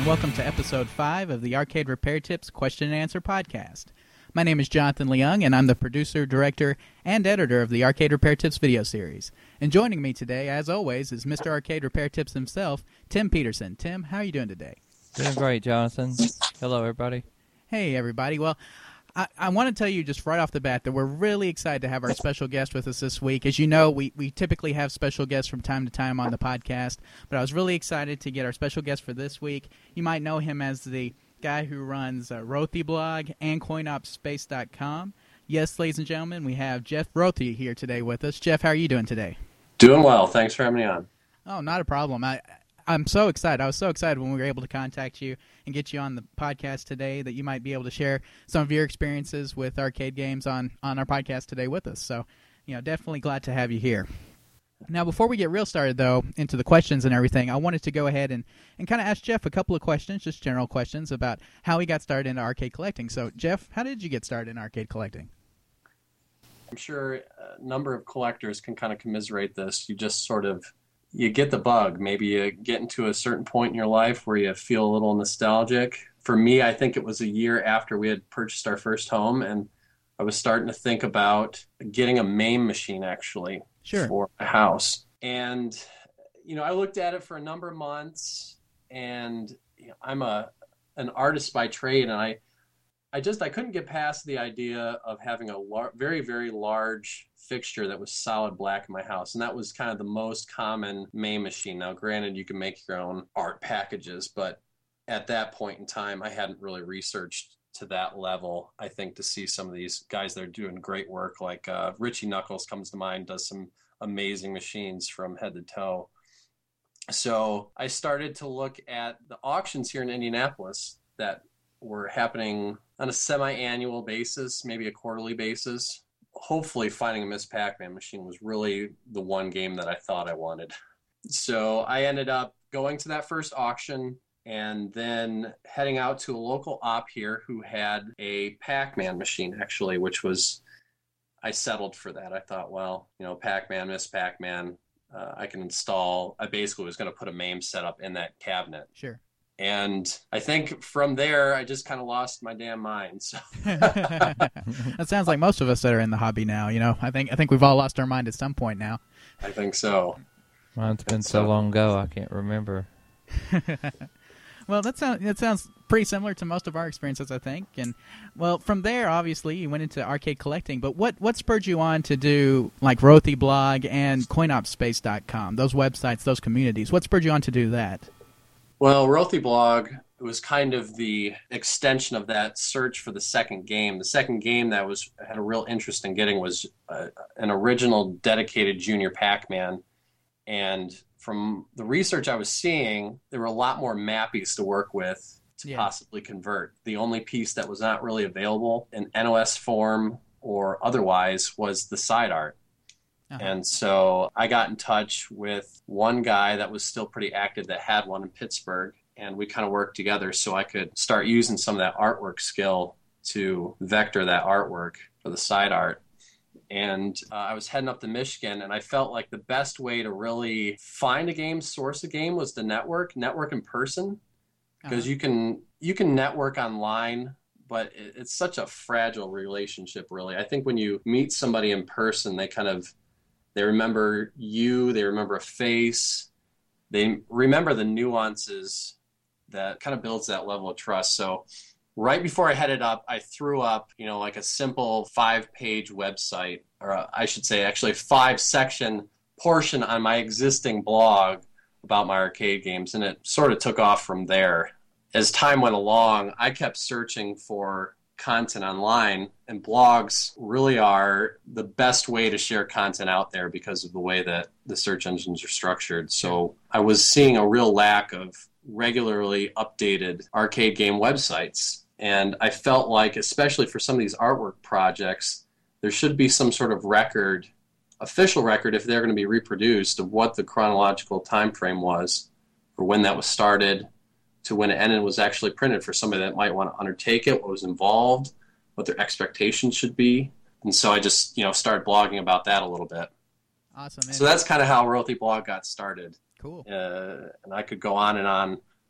and welcome to episode 5 of the Arcade Repair Tips Question and Answer podcast. My name is Jonathan Leung, and I'm the producer, director, and editor of the Arcade Repair Tips video series. And joining me today, as always, is Mr. Arcade Repair Tips himself, Tim Peterson. Tim, how are you doing today? Doing great, Jonathan. Hello, everybody. Hey, everybody. Well, I want to tell you just right off the bat that we're really excited to have our special guest with us this week. As you know, we typically have special guests from time to time on the podcast, but I was really excited to get our special guest for this week. You might know him as the guy who runs Rothy blog and CoinOpsSpace.com. Yes, ladies and gentlemen, we have Jeff Rothy here today with us. Jeff, how are you doing today? Doing well. Thanks for having me on. Oh, not a problem. I'm so excited. I was so excited when we were able to contact you and get you on the podcast today that you might be able to share some of your experiences with arcade games on our podcast today with us. So, definitely glad to have you here. Now, before we get real started, though, into the questions and everything, I wanted to go ahead and kind of ask Jeff a couple of questions, just general questions about how he got started into arcade collecting. So, Jeff, how did you get started in arcade collecting? I'm sure a number of collectors can kind of commiserate this. You just you get the bug. Maybe you get into a certain point in your life where you feel a little nostalgic. For me, I think it was a year after we had purchased our first home, and I was starting to think about getting a MAME machine, actually, for a house. And, I looked at it for a number of months, and I'm an artist by trade, and I couldn't get past the idea of having a very, very large fixture that was solid black in my house. And that was kind of the most common MAME machine. Now, granted, you can make your own art packages, but at that point in time, I hadn't really researched to that level, I think, to see some of these guys that are doing great work, like Richie Knuckles comes to mind, does some amazing machines from head to toe. So I started to look at the auctions here in Indianapolis that were happening on a semi-annual basis, maybe a quarterly basis. Hopefully finding a Miss Pac-Man machine was really the one game that I thought I wanted. So I ended up going to that first auction and then heading out to a local op here who had a Pac-Man machine, actually, I settled for that. I thought, well, Pac-Man, Miss Pac-Man, I can install. I basically was going to put a MAME setup in that cabinet. Sure. And I think from there, I just kind of lost my damn mind. So that sounds like most of us that are in the hobby now. I think we've all lost our mind at some point now. I think so. Mine's been so long ago, I can't remember. Well, that sounds pretty similar to most of our experiences, I think. And well, from there, obviously, you went into arcade collecting. But what spurred you on to do like Rothy blog and CoinOpsSpace.com? Those websites, those communities. What spurred you on to do that? Well, Rothy blog was kind of the extension of that search for the second game. The second game that had a real interest in getting was an original dedicated Junior Pac-Man. And from the research I was seeing, there were a lot more mappies to work with to possibly convert. The only piece that was not really available in NOS form or otherwise was the side art. And so I got in touch with one guy that was still pretty active that had one in Pittsburgh, and we kind of worked together so I could start using some of that artwork skill to vector that artwork for the side art. And I was heading up to Michigan, and I felt like the best way to really find a game, source a game, was to network in person, because you can network online, but it's such a fragile relationship, really. I think when you meet somebody in person, they remember you, they remember a face, they remember the nuances that kind of builds that level of trust. So right before I headed up, I threw up, like a simple 5-page website, or I should say actually a 5-section portion on my existing blog about my arcade games, and it sort of took off from there. As time went along, I kept searching for content online, and blogs really are the best way to share content out there because of the way that the search engines are structured. So I was seeing a real lack of regularly updated arcade game websites, and I felt like, especially for some of these artwork projects, there should be some sort of record, official record, if they're going to be reproduced, of what the chronological time frame was for when that was started to when it ended was actually printed, for somebody that might want to undertake it, what was involved, what their expectations should be. And so I just, started blogging about that a little bit. Awesome. Man. So that's kind of how Rothy blog got started. Cool. And I could go on and on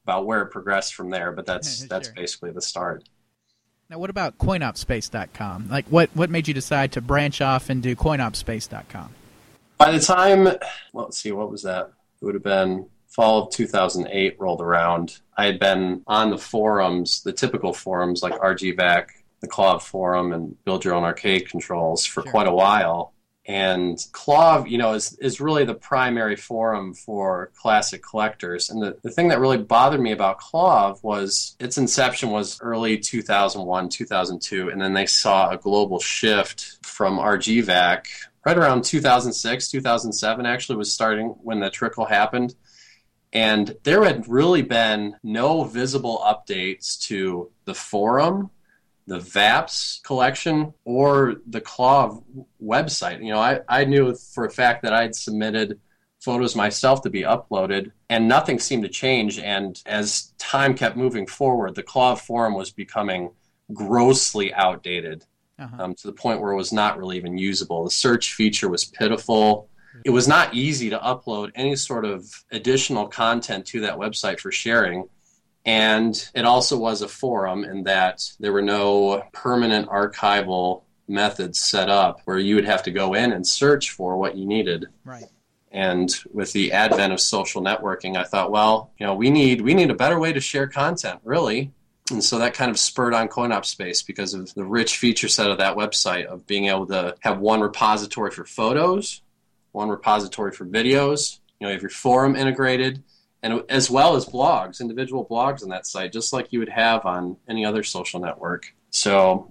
about where it progressed from there, but that's Sure. basically the start. Now, what about CoinOpSpace.com? Like, what made you decide to branch off and do CoinOpSpace.com? By the time, well, let's see, what was that? It would have been fall of 2008 rolled around. I had been on the forums, the typical forums like RGVAC, the CLOV forum, and Build Your Own Arcade Controls for quite a while. And CLOV, is really the primary forum for classic collectors. And the thing that really bothered me about CLOV was its inception was early 2001, 2002, and then they saw a global shift from RGVAC right around 2006, 2007 actually was starting when the trickle happened. And there had really been no visible updates to the forum, the VAPS collection, or the CLOV website. I knew for a fact that I'd submitted photos myself to be uploaded, and nothing seemed to change. And as time kept moving forward, the CLOV forum was becoming grossly outdated to the point where it was not really even usable. The search feature was pitiful. It was not easy to upload any sort of additional content to that website for sharing. And it also was a forum in that there were no permanent archival methods set up where you would have to go in and search for what you needed. Right. And with the advent of social networking, I thought, well, we need a better way to share content, really. And so that kind of spurred on CoinOpSpace because of the rich feature set of that website of being able to have one repository for photos, one repository for videos. You have your forum integrated, and as well as blogs, individual blogs on that site, just like you would have on any other social network. So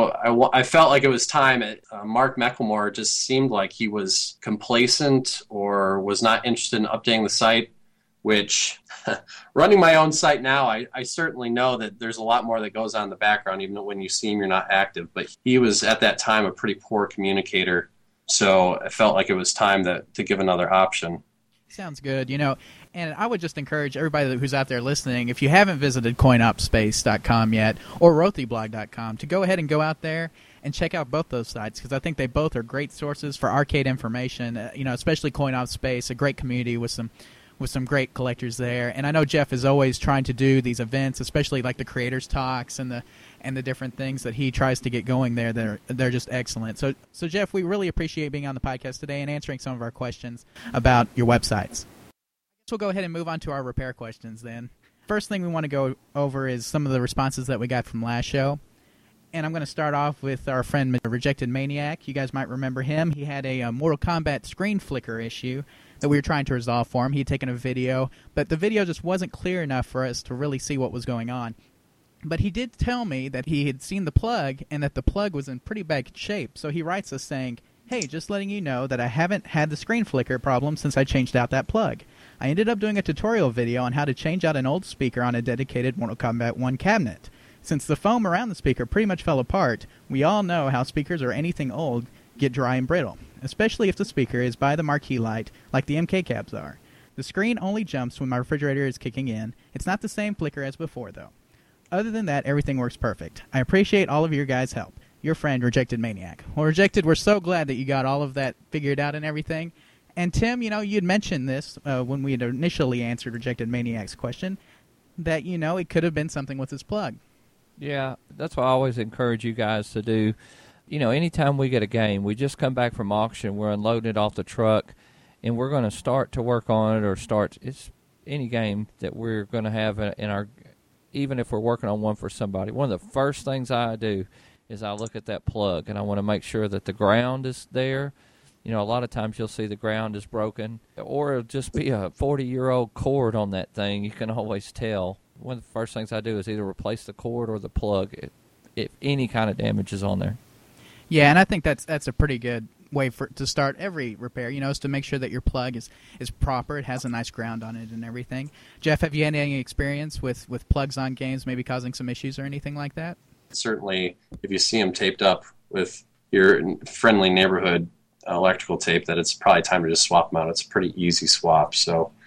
I felt like it was time. Mark McLemore just seemed like he was complacent or was not interested in updating the site, which running my own site now, I certainly know that there's a lot more that goes on in the background, even when you see him, you're not active. But he was at that time a pretty poor communicator. So I felt like it was time to give another option. Sounds good. And I would just encourage everybody who's out there listening, if you haven't visited CoinOpSpace.com yet or RothyBlog.com, to go ahead and go out there and check out both those sites, because I think they both are great sources for arcade information. Especially CoinOpSpace, a great community with some great collectors there. And I know Jeff is always trying to do these events, especially like the creators talks and the different things that he tries to get going there. They're just excellent. So Jeff, we really appreciate being on the podcast today and answering some of our questions about your websites. We'll go ahead and move on to our repair questions then. First thing we want to go over is some of the responses that we got from last show. And I'm going to start off with our friend Rejected Maniac. You guys might remember him. He had a Mortal Kombat screen flicker issue that we were trying to resolve for him. He had taken a video, but the video just wasn't clear enough for us to really see what was going on. But he did tell me that he had seen the plug and that the plug was in pretty bad shape. So he writes us saying, "Hey, just letting you know that I haven't had the screen flicker problem since I changed out that plug. I ended up doing a tutorial video on how to change out an old speaker on a dedicated Mortal Kombat 1 cabinet. Since the foam around the speaker pretty much fell apart, we all know how speakers or anything old get dry and brittle, especially if the speaker is by the marquee light like the MK cabs are. The screen only jumps when my refrigerator is kicking in. It's not the same flicker as before, though. Other than that, everything works perfect. I appreciate all of your guys' help. Your friend, Rejected Maniac." Well, Rejected, we're so glad that you got all of that figured out and everything. And Tim, you'd mentioned this when we had initially answered Rejected Maniac's question, that, it could have been something with his plug. Yeah, that's what I always encourage you guys to do. Anytime we get a game, we just come back from auction, we're unloading it off the truck, and we're going to start to work on it it's any game that we're going to have in our, even if we're working on one for somebody. One of the first things I do is I look at that plug, and I want to make sure that the ground is there. A lot of times you'll see the ground is broken, or it'll just be a 40-year-old cord on that thing. You can always tell. One of the first things I do is either replace the cord or the plug if any kind of damage is on there. Yeah, and I think that's a pretty good way to start every repair, is to make sure that your plug is proper, it has a nice ground on it and everything. Jeff, have you had any experience with plugs on games maybe causing some issues or anything like that? Certainly, if you see them taped up with your friendly neighborhood electrical tape, that it's probably time to just swap them out. It's a pretty easy swap. So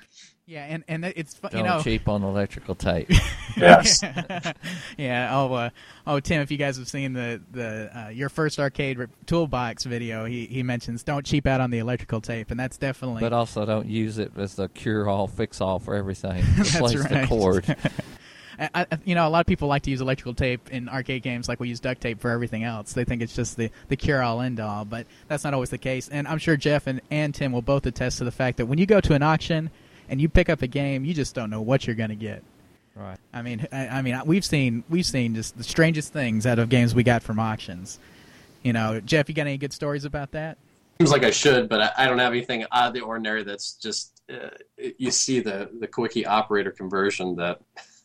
Yeah, and it's fun, Don't cheap on electrical tape. Yes. Yeah. Tim, if you guys have seen the your first arcade toolbox video, he mentions don't cheap out on the electrical tape, and that's definitely. But also don't use it as the cure-all, fix-all for everything. That's Replace right. the cord. A lot of people like to use electrical tape in arcade games like we use duct tape for everything else. They think it's just the cure-all, end-all, but that's not always the case. And I'm sure Jeff and Tim will both attest to the fact that when you go to an auction and you pick up a game, you just don't know what you're going to get. Right. I mean, we've seen just the strangest things out of games we got from auctions. Jeff, you got any good stories about that? Seems like I should, but I don't have anything out of the ordinary. That's just you see the quickie operator conversion that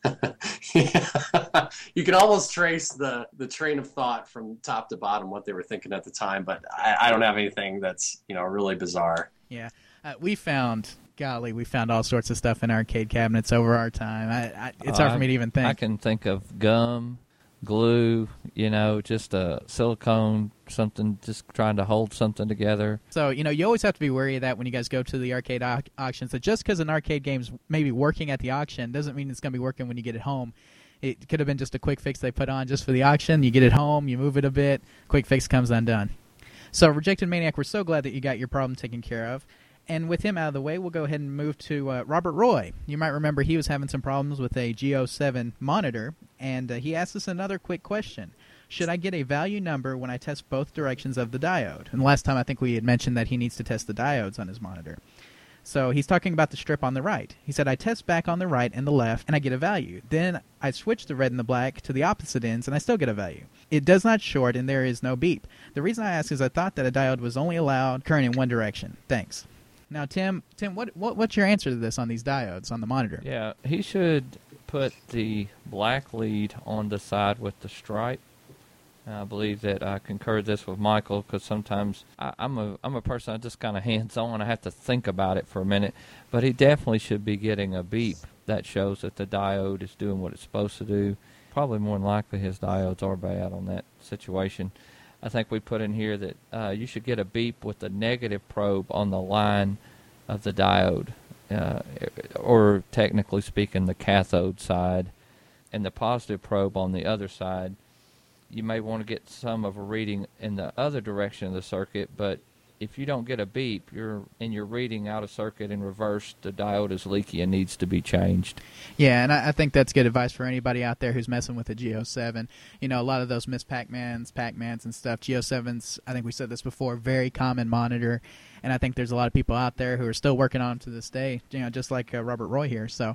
you can almost trace the train of thought from top to bottom what they were thinking at the time. But I don't have anything that's really bizarre. Yeah, we found all sorts of stuff in arcade cabinets over our time. It's hard for me to even think. I can think of gum, glue, just a silicone, something, just trying to hold something together. So, you always have to be wary of that when you guys go to the arcade auctions. That just because an arcade game's maybe working at the auction doesn't mean it's going to be working when you get it home. It could have been just a quick fix they put on just for the auction. You get it home, you move it a bit, quick fix comes undone. So, Rejected Maniac, we're so glad that you got your problem taken care of. And with him out of the way, we'll go ahead and move to Robert Roy. You might remember he was having some problems with a G07 monitor, and he asked us another quick question. Should I get a value number when I test both directions of the diode? And last time I think we had mentioned that he needs to test the diodes on his monitor. So he's talking about the strip on the right. He said, I test back on the right and the left, and I get a value. Then I switch the red and the black to the opposite ends, and I still get a value. It does not short, and there is no beep. The reason I ask is I thought that a diode was only allowed current in one direction. Thanks. Now, Tim, what's your answer to this on these diodes on the monitor? Yeah, he should put the black lead on the side with the stripe. I believe that I concurred this with Michael because sometimes I'm a person that's just kind of hands-on. I have to think about it for a minute. But he definitely should be getting a beep that shows that the diode is doing what it's supposed to do. Probably more than likely his diodes are bad on that situation. I think we put in here that you should get a beep with the negative probe on the line of the diode, or technically speaking, the cathode side, and the positive probe on the other side. You may want to get some of a reading in the other direction of the circuit, but if you don't get a beep, you're reading out of circuit in reverse, the diode is leaky and needs to be changed. Yeah, and I think that's good advice for anybody out there who's messing with a G07. A lot of those Miss Pac-Mans and stuff, G07's, I think we said this before, very common monitor, and I think there's a lot of people out there who are still working on them to this day, just like Robert Roy here. So,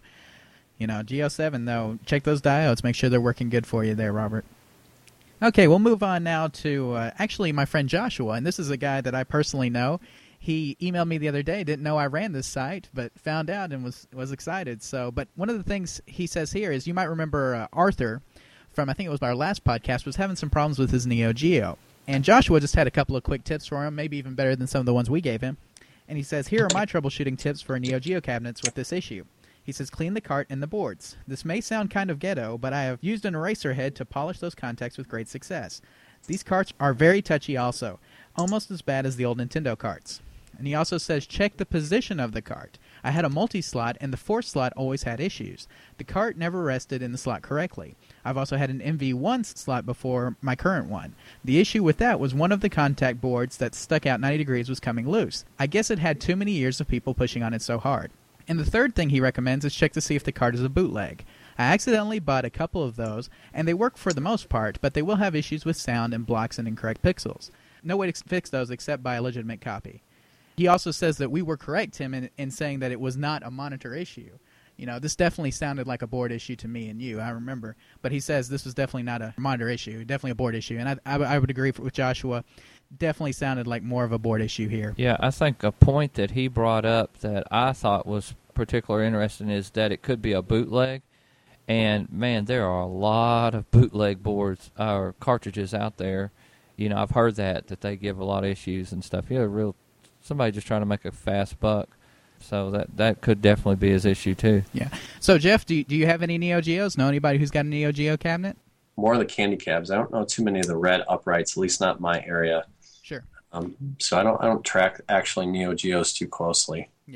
G07, though, check those diodes, make sure they're working good for you there, Robert. Okay, we'll move on now to actually my friend Joshua, and this is a guy that I personally know. He emailed me the other day, didn't know I ran this site, but found out and was excited. So, but one of the things he says here is, you might remember Arthur from, I think it was our last podcast, was having some problems with his Neo Geo. And Joshua just had a couple of quick tips for him, maybe even better than some of the ones we gave him. And he says, here are my troubleshooting tips for Neo Geo cabinets with this issue. He says, clean the cart and the boards. This may sound kind of ghetto, but I have used an eraser head to polish those contacts with great success. These carts are very touchy also, almost as bad as the old Nintendo carts. And he also says, check the position of the cart. I had a multi-slot, and the fourth slot always had issues. The cart never rested in the slot correctly. I've also had an MV1 slot before my current one. The issue with that was one of the contact boards that stuck out 90 degrees was coming loose. I guess it had too many years of people pushing on it so hard. And the third thing he recommends is check to see if the cart is a bootleg. I accidentally bought a couple of those, and they work for the most part, but they will have issues with sound and blocks and incorrect pixels. No way to fix those except by a legitimate copy. He also says that we were correct, Tim, in saying that it was not a monitor issue. This definitely sounded like a board issue to me and you, I remember. But he says this was definitely not a monitor issue, definitely a board issue. And I would agree with Joshua. Definitely sounded like more of a board issue here. Yeah, I think a point that he brought up that I thought was particularly interesting is that it could be a bootleg. And, man, there are a lot of bootleg boards or cartridges out there. I've heard that they give a lot of issues and stuff. Somebody just trying to make a fast buck. So that could definitely be his issue, too. Yeah. So, Jeff, do you have any Neo Geos? Know anybody who's got a Neo Geo cabinet? More of the candy cabs. I don't know too many of the red uprights, at least not in my area. Sure. So I don't track actually Neo Geos too closely. Yeah.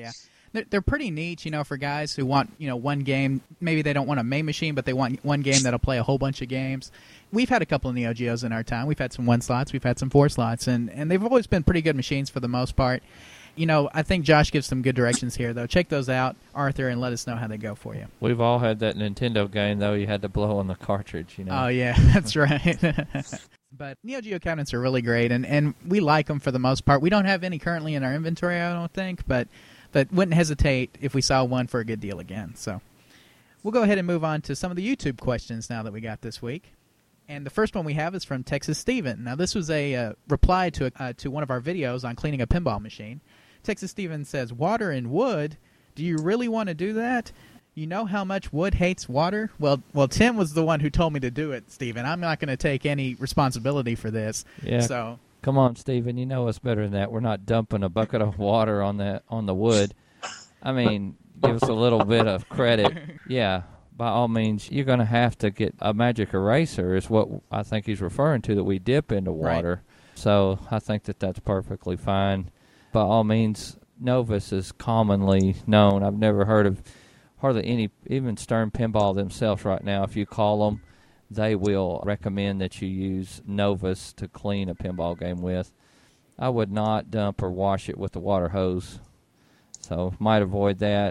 They're pretty neat, for guys who want, one game. Maybe they don't want a main machine, but they want one game that'll play a whole bunch of games. We've had a couple of Neo Geos in our time. We've had some 1 slots. We've had some 4 slots, and they've always been pretty good machines for the most part. I think Josh gives some good directions here, though. Check those out, Arthur, and let us know how they go for you. We've all had that Nintendo game, though. You had to blow on the cartridge, Oh, yeah, that's right. But Neo Geo cabinets are really great, and we like them for the most part. We don't have any currently in our inventory, I don't think, but wouldn't hesitate if we saw one for a good deal again. So we'll go ahead and move on to some of the YouTube questions now that we got this week. And the first one we have is from Texas Steven. Now, this was a reply to one of our videos on cleaning a pinball machine. Texas Steven says, water and wood? Do you really want to do that? You know how much wood hates water? Well, Tim was the one who told me to do it, Steven. I'm not going to take any responsibility for this. Yeah. So come on, Steven. You know us better than that. We're not dumping a bucket of water on the wood. I mean, give us a little bit of credit. Yeah, by all means, you're going to have to get a magic eraser is what I think he's referring to, that we dip into water. Right. So I think that's perfectly fine. By all means, Novus is commonly known. I've never heard of hardly any, even Stern Pinball themselves right now, if you call them, they will recommend that you use Novus to clean a pinball game with. I would not dump or wash it with the water hose, so might avoid that.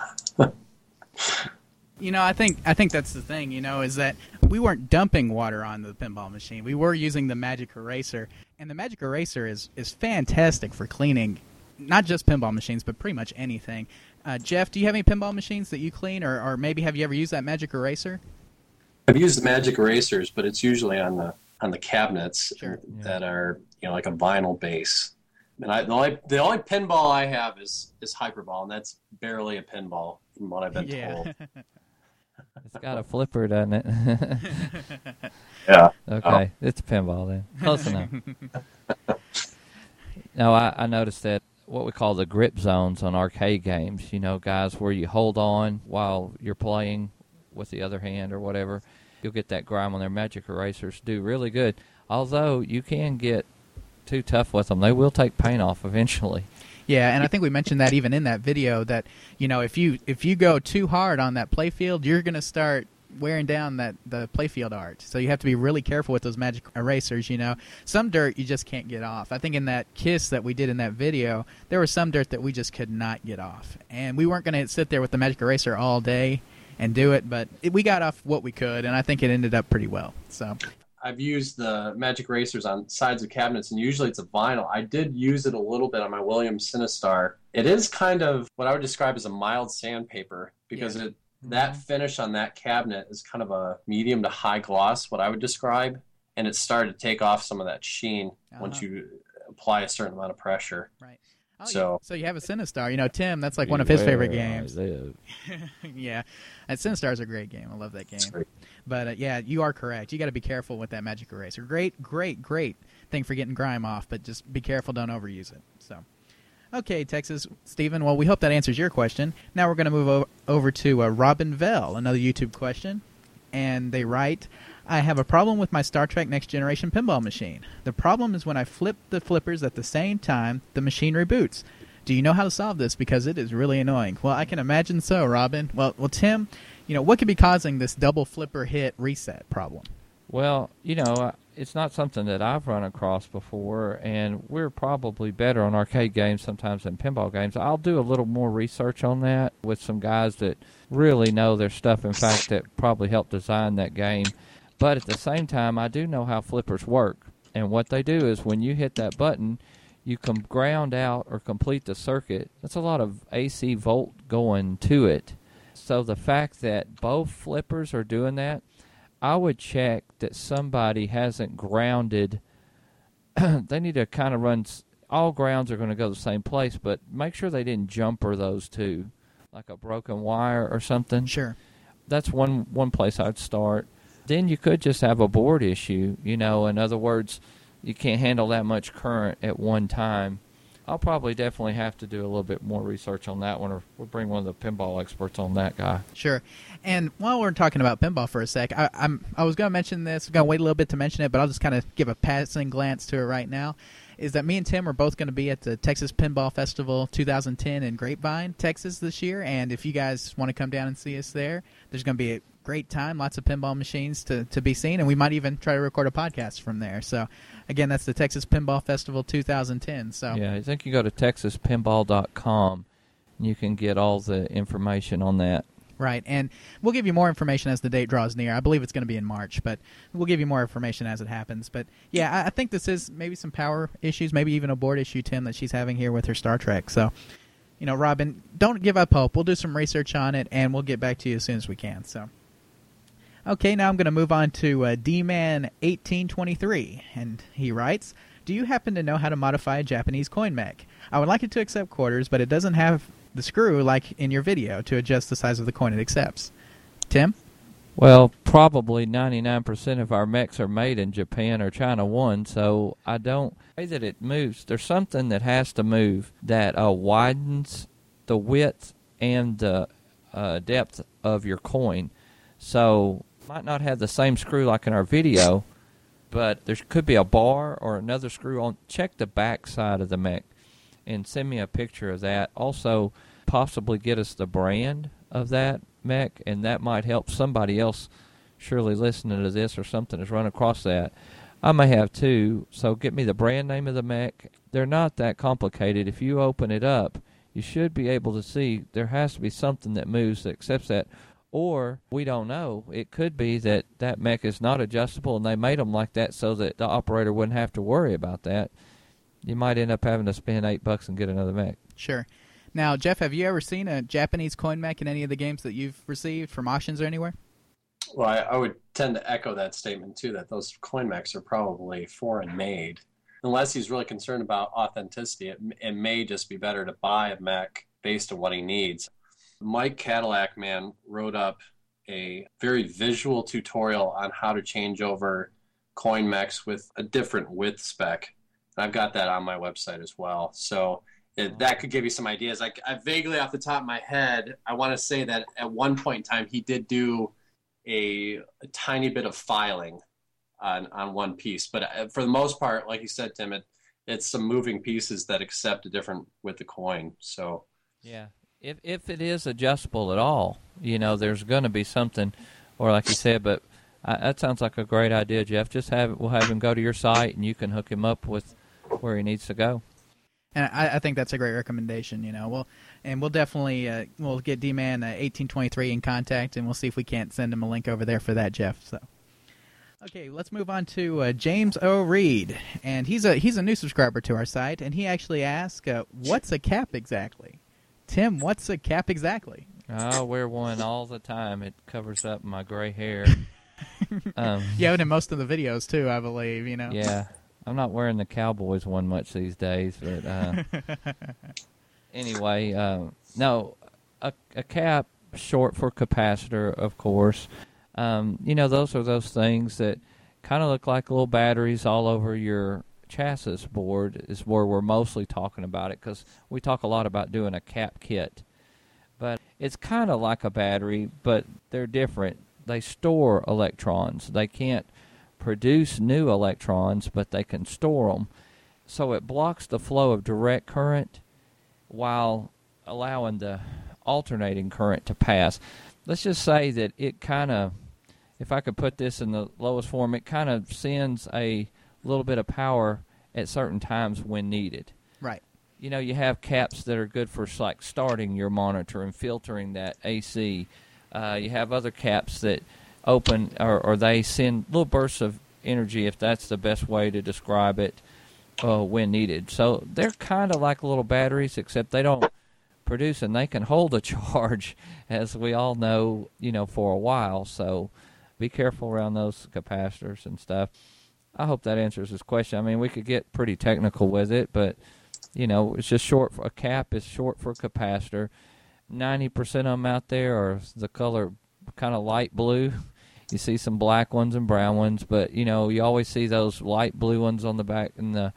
I think that's the thing, is that we weren't dumping water on the pinball machine. We were using the Magic Eraser, and the Magic Eraser is fantastic for cleaning not just pinball machines, but pretty much anything. Jeff, do you have any pinball machines that you clean, or maybe have you ever used that Magic Eraser? I've used the Magic Erasers, but it's usually on the cabinets. Sure. That are like a vinyl base. And the only pinball I have is Hyperball, and that's barely a pinball from what I've been told. It's got a flipper, doesn't it? Yeah. Okay, it's a pinball then. Close enough. No, I noticed that what we call the grip zones on arcade games, guys, where you hold on while you're playing with the other hand or whatever, you'll get that grime on their Magic Erasers. Do really good. Although you can get too tough with them. They will take paint off eventually. Yeah, and I think we mentioned that even in that video that, if you go too hard on that playfield, you're going to start wearing down the playfield art. So you have to be really careful with those Magic Erasers, Some dirt you just can't get off. I think in that KISS that we did in that video, there was some dirt that we just could not get off. And we weren't going to sit there with the Magic Eraser all day and do it, but we got off what we could, and I think it ended up pretty well. So I've used the Magic Erasers on sides of cabinets, and usually it's a vinyl. I did use it a little bit on my Williams Cinestar. It is kind of what I would describe as a mild sandpaper, because that finish on that cabinet is kind of a medium to high gloss, what I would describe, and it started to take off some of that sheen once you apply a certain amount of pressure. Right. Oh, so you have a Cinestar. Tim, that's like one of his favorite games. Yeah, and Cinestar is a great game. I love that game. But yeah, you are correct. You got to be careful with that Magic Eraser. Great thing for getting grime off, but just be careful. Don't overuse it. So, okay, Texas Stephen. Well, we hope that answers your question. Now we're going to move over to Robin Vell, another YouTube question, and they write, I have a problem with my Star Trek Next Generation pinball machine. The problem is when I flip the flippers at the same time, the machine reboots. Do you know how to solve this? Because it is really annoying. Well, I can imagine so, Robin. Well, Tim, what could be causing this double flipper hit reset problem? Well, it's not something that I've run across before, and we're probably better on arcade games sometimes than pinball games. I'll do a little more research on that with some guys that really know their stuff, in fact, that probably helped design that game. But at the same time, I do know how flippers work. And what they do is when you hit that button, you can ground out or complete the circuit. That's a lot of AC volt going to it. So the fact that both flippers are doing that, I would check that somebody hasn't grounded. They need to kind of run. All grounds are going to go the same place, but make sure they didn't jumper those two, like a broken wire or something. Sure. That's one place I'd start. Then you could just have a board issue, in other words, you can't handle that much current at one time. I'll probably definitely have to do a little bit more research on that one, or we'll bring one of the pinball experts on that guy. Sure. And while we're talking about pinball for a sec, I was going to mention this. I'm going to wait a little bit to mention it, but I'll just kind of give a passing glance to it right now. Is that me and Tim are both going to be at the Texas Pinball Festival 2010 in Grapevine, Texas this year. And if you guys want to come down and see us there, there's going to be a great time, lots of pinball machines to be seen, and we might even try to record a podcast from there. So, again, that's the Texas Pinball Festival 2010. So yeah, I think you go to texaspinball.com, and you can get all the information on that. Right, and we'll give you more information as the date draws near. I believe it's going to be in March, but we'll give you more information as it happens. But, yeah, I think this is maybe some power issues, maybe even a board issue, Tim, that she's having here with her Star Trek. So, you know, Robin, don't give up hope. We'll do some research on it, and we'll get back to you as soon as we can. So, okay, now I'm going to move on to D-Man1823, and he writes, do you happen to know how to modify a Japanese coin mech? I would like it to accept quarters, but it doesn't have the screw like in your video to adjust the size of the coin it accepts. Tim? Well, probably 99% of our mechs are made in Japan or China 1, so I don't say that it moves. There's something that has to move that widens the width and the depth of your coin. So might not have the same screw like in our video, but there could be a bar or another screw on. Check the back side of the mech and send me a picture of that. Also, possibly get us the brand of that mech, and that might help somebody else surely listening to this or something has run across that. I may have too, so get me the brand name of the mech. They're not that complicated. If you open it up, you should be able to see there has to be something that moves that accepts that. Or, we don't know, it could be that that mech is not adjustable and they made them like that so that the operator wouldn't have to worry about that. You might end up having to spend $8 and get another mech. Sure. Now, Jeff, have you ever seen a Japanese coin mech in any of the games that you've received from auctions or anywhere? Well, I would tend to echo that statement, too, that those coin mechs are probably foreign made. Unless he's really concerned about authenticity, it may just be better to buy a mech based on what he needs. Mike Cadillac, man, wrote up a very visual tutorial on how to change over coin mechs with a different width spec. And I've got that on my website as well. So that could give you some ideas. I vaguely off the top of my head, I want to say that at one point in time he did do a tiny bit of filing on one piece. But for the most part, like you said, Tim, it's some moving pieces that accept a different width of coin. So yeah, if it is adjustable at all, you know, there's going to be something, or like you said, but that sounds like a great idea, Jeff. We'll have him go to your site, and you can hook him up with where he needs to go. And I think that's a great recommendation. You know, we'll definitely we'll get D-Man 1823 in contact, and we'll see if we can't send him a link over there for that, Jeff. So, okay, let's move on to James O. Reed, and he's a new subscriber to our site, and he actually asked, "What's a cap exactly?" Tim, what's a cap exactly? I wear one all the time. It covers up my gray hair. Yeah, and in most of the videos too, I believe. You know. Yeah. I'm not wearing the Cowboys one much these days, but anyway, no, a cap, short for capacitor, of course. You know, those are those things that kind of look like little batteries all over your chassis board is where we're mostly talking about it, because we talk a lot about doing a cap kit. But it's kind of like a battery, but they're different. They store electrons. They can't produce new electrons, but they can store them. So it blocks the flow of direct current while allowing the alternating current to pass. Let's just say that it kind of, if I could put this in the lowest form, it kind of sends a little bit of power at certain times when needed. Right. You know, you have caps that are good for like starting your monitor and filtering that AC. You have other caps that open or they send little bursts of energy, if that's the best way to describe it, when needed. So they're kind of like little batteries, except they don't produce, and they can hold a charge, as we all know, you know, for a while. So be careful around those capacitors and stuff. I hope that answers his question. I mean, we could get pretty technical with it, but, you know, it's just short for a cap is short for capacitor. 90% of them out there are the color kind of light blue. You see some black ones and brown ones, but, you know, you always see those light blue ones on the back and the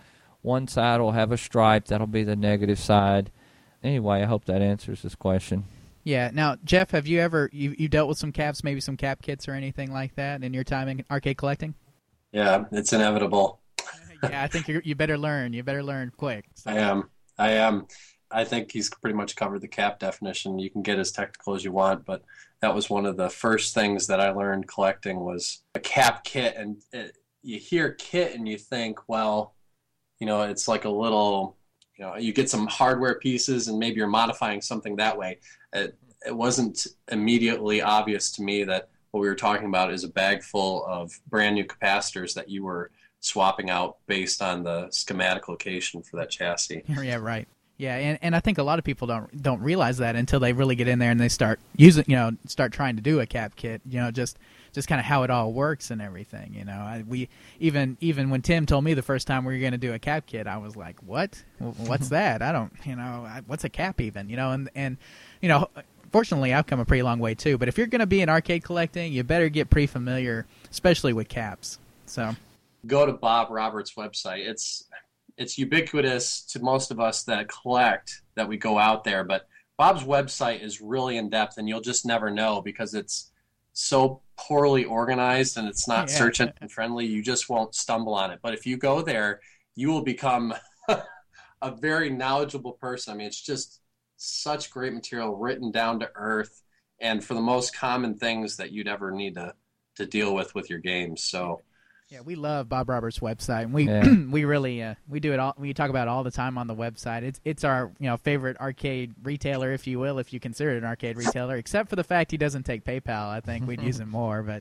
one side will have a stripe. That'll be the negative side. Anyway, I hope that answers this question. Yeah. Now, Jeff, have you ever you dealt with some caps, maybe some cap kits or anything like that in your time in arcade collecting? Yeah, it's inevitable. Yeah, I think you better learn. You better learn quick. So. I am. I think he's pretty much covered the cap definition. You can get as technical as you want, but that was one of the first things that I learned collecting was a cap kit. And you hear kit and you think, well, it's like a little, you get some hardware pieces and maybe you're modifying something that way. It wasn't immediately obvious to me that what we were talking about is a bag full of brand new capacitors that you were swapping out based on the schematic location for that chassis. Yeah, right. Yeah, and I think a lot of people don't realize that until they really get in there and they start using, start trying to do a cap kit, just kind of how it all works and everything. We even when Tim told me the first time we were going to do a cap kit, I was like, what? What's that? I don't, what's a cap even? And fortunately, I've come a pretty long way too. But if you're going to be in arcade collecting, you better get pretty familiar, especially with caps. So. Go to Bob Roberts' website. It's ubiquitous to most of us that collect, that we go out there, but Bob's website is really in depth and you'll just never know because it's so poorly organized and it's not search engine friendly. You just won't stumble on it. But if you go there, you will become a very knowledgeable person. I mean, it's just such great material written down to earth and for the most common things that you'd ever need to deal with your games. So. Yeah, we love Bob Roberts' website, and we really we do it all. We talk about it all the time on the website. It's our favorite arcade retailer, if you will, if you consider it an arcade retailer. Except for the fact he doesn't take PayPal. I think we'd use him more, but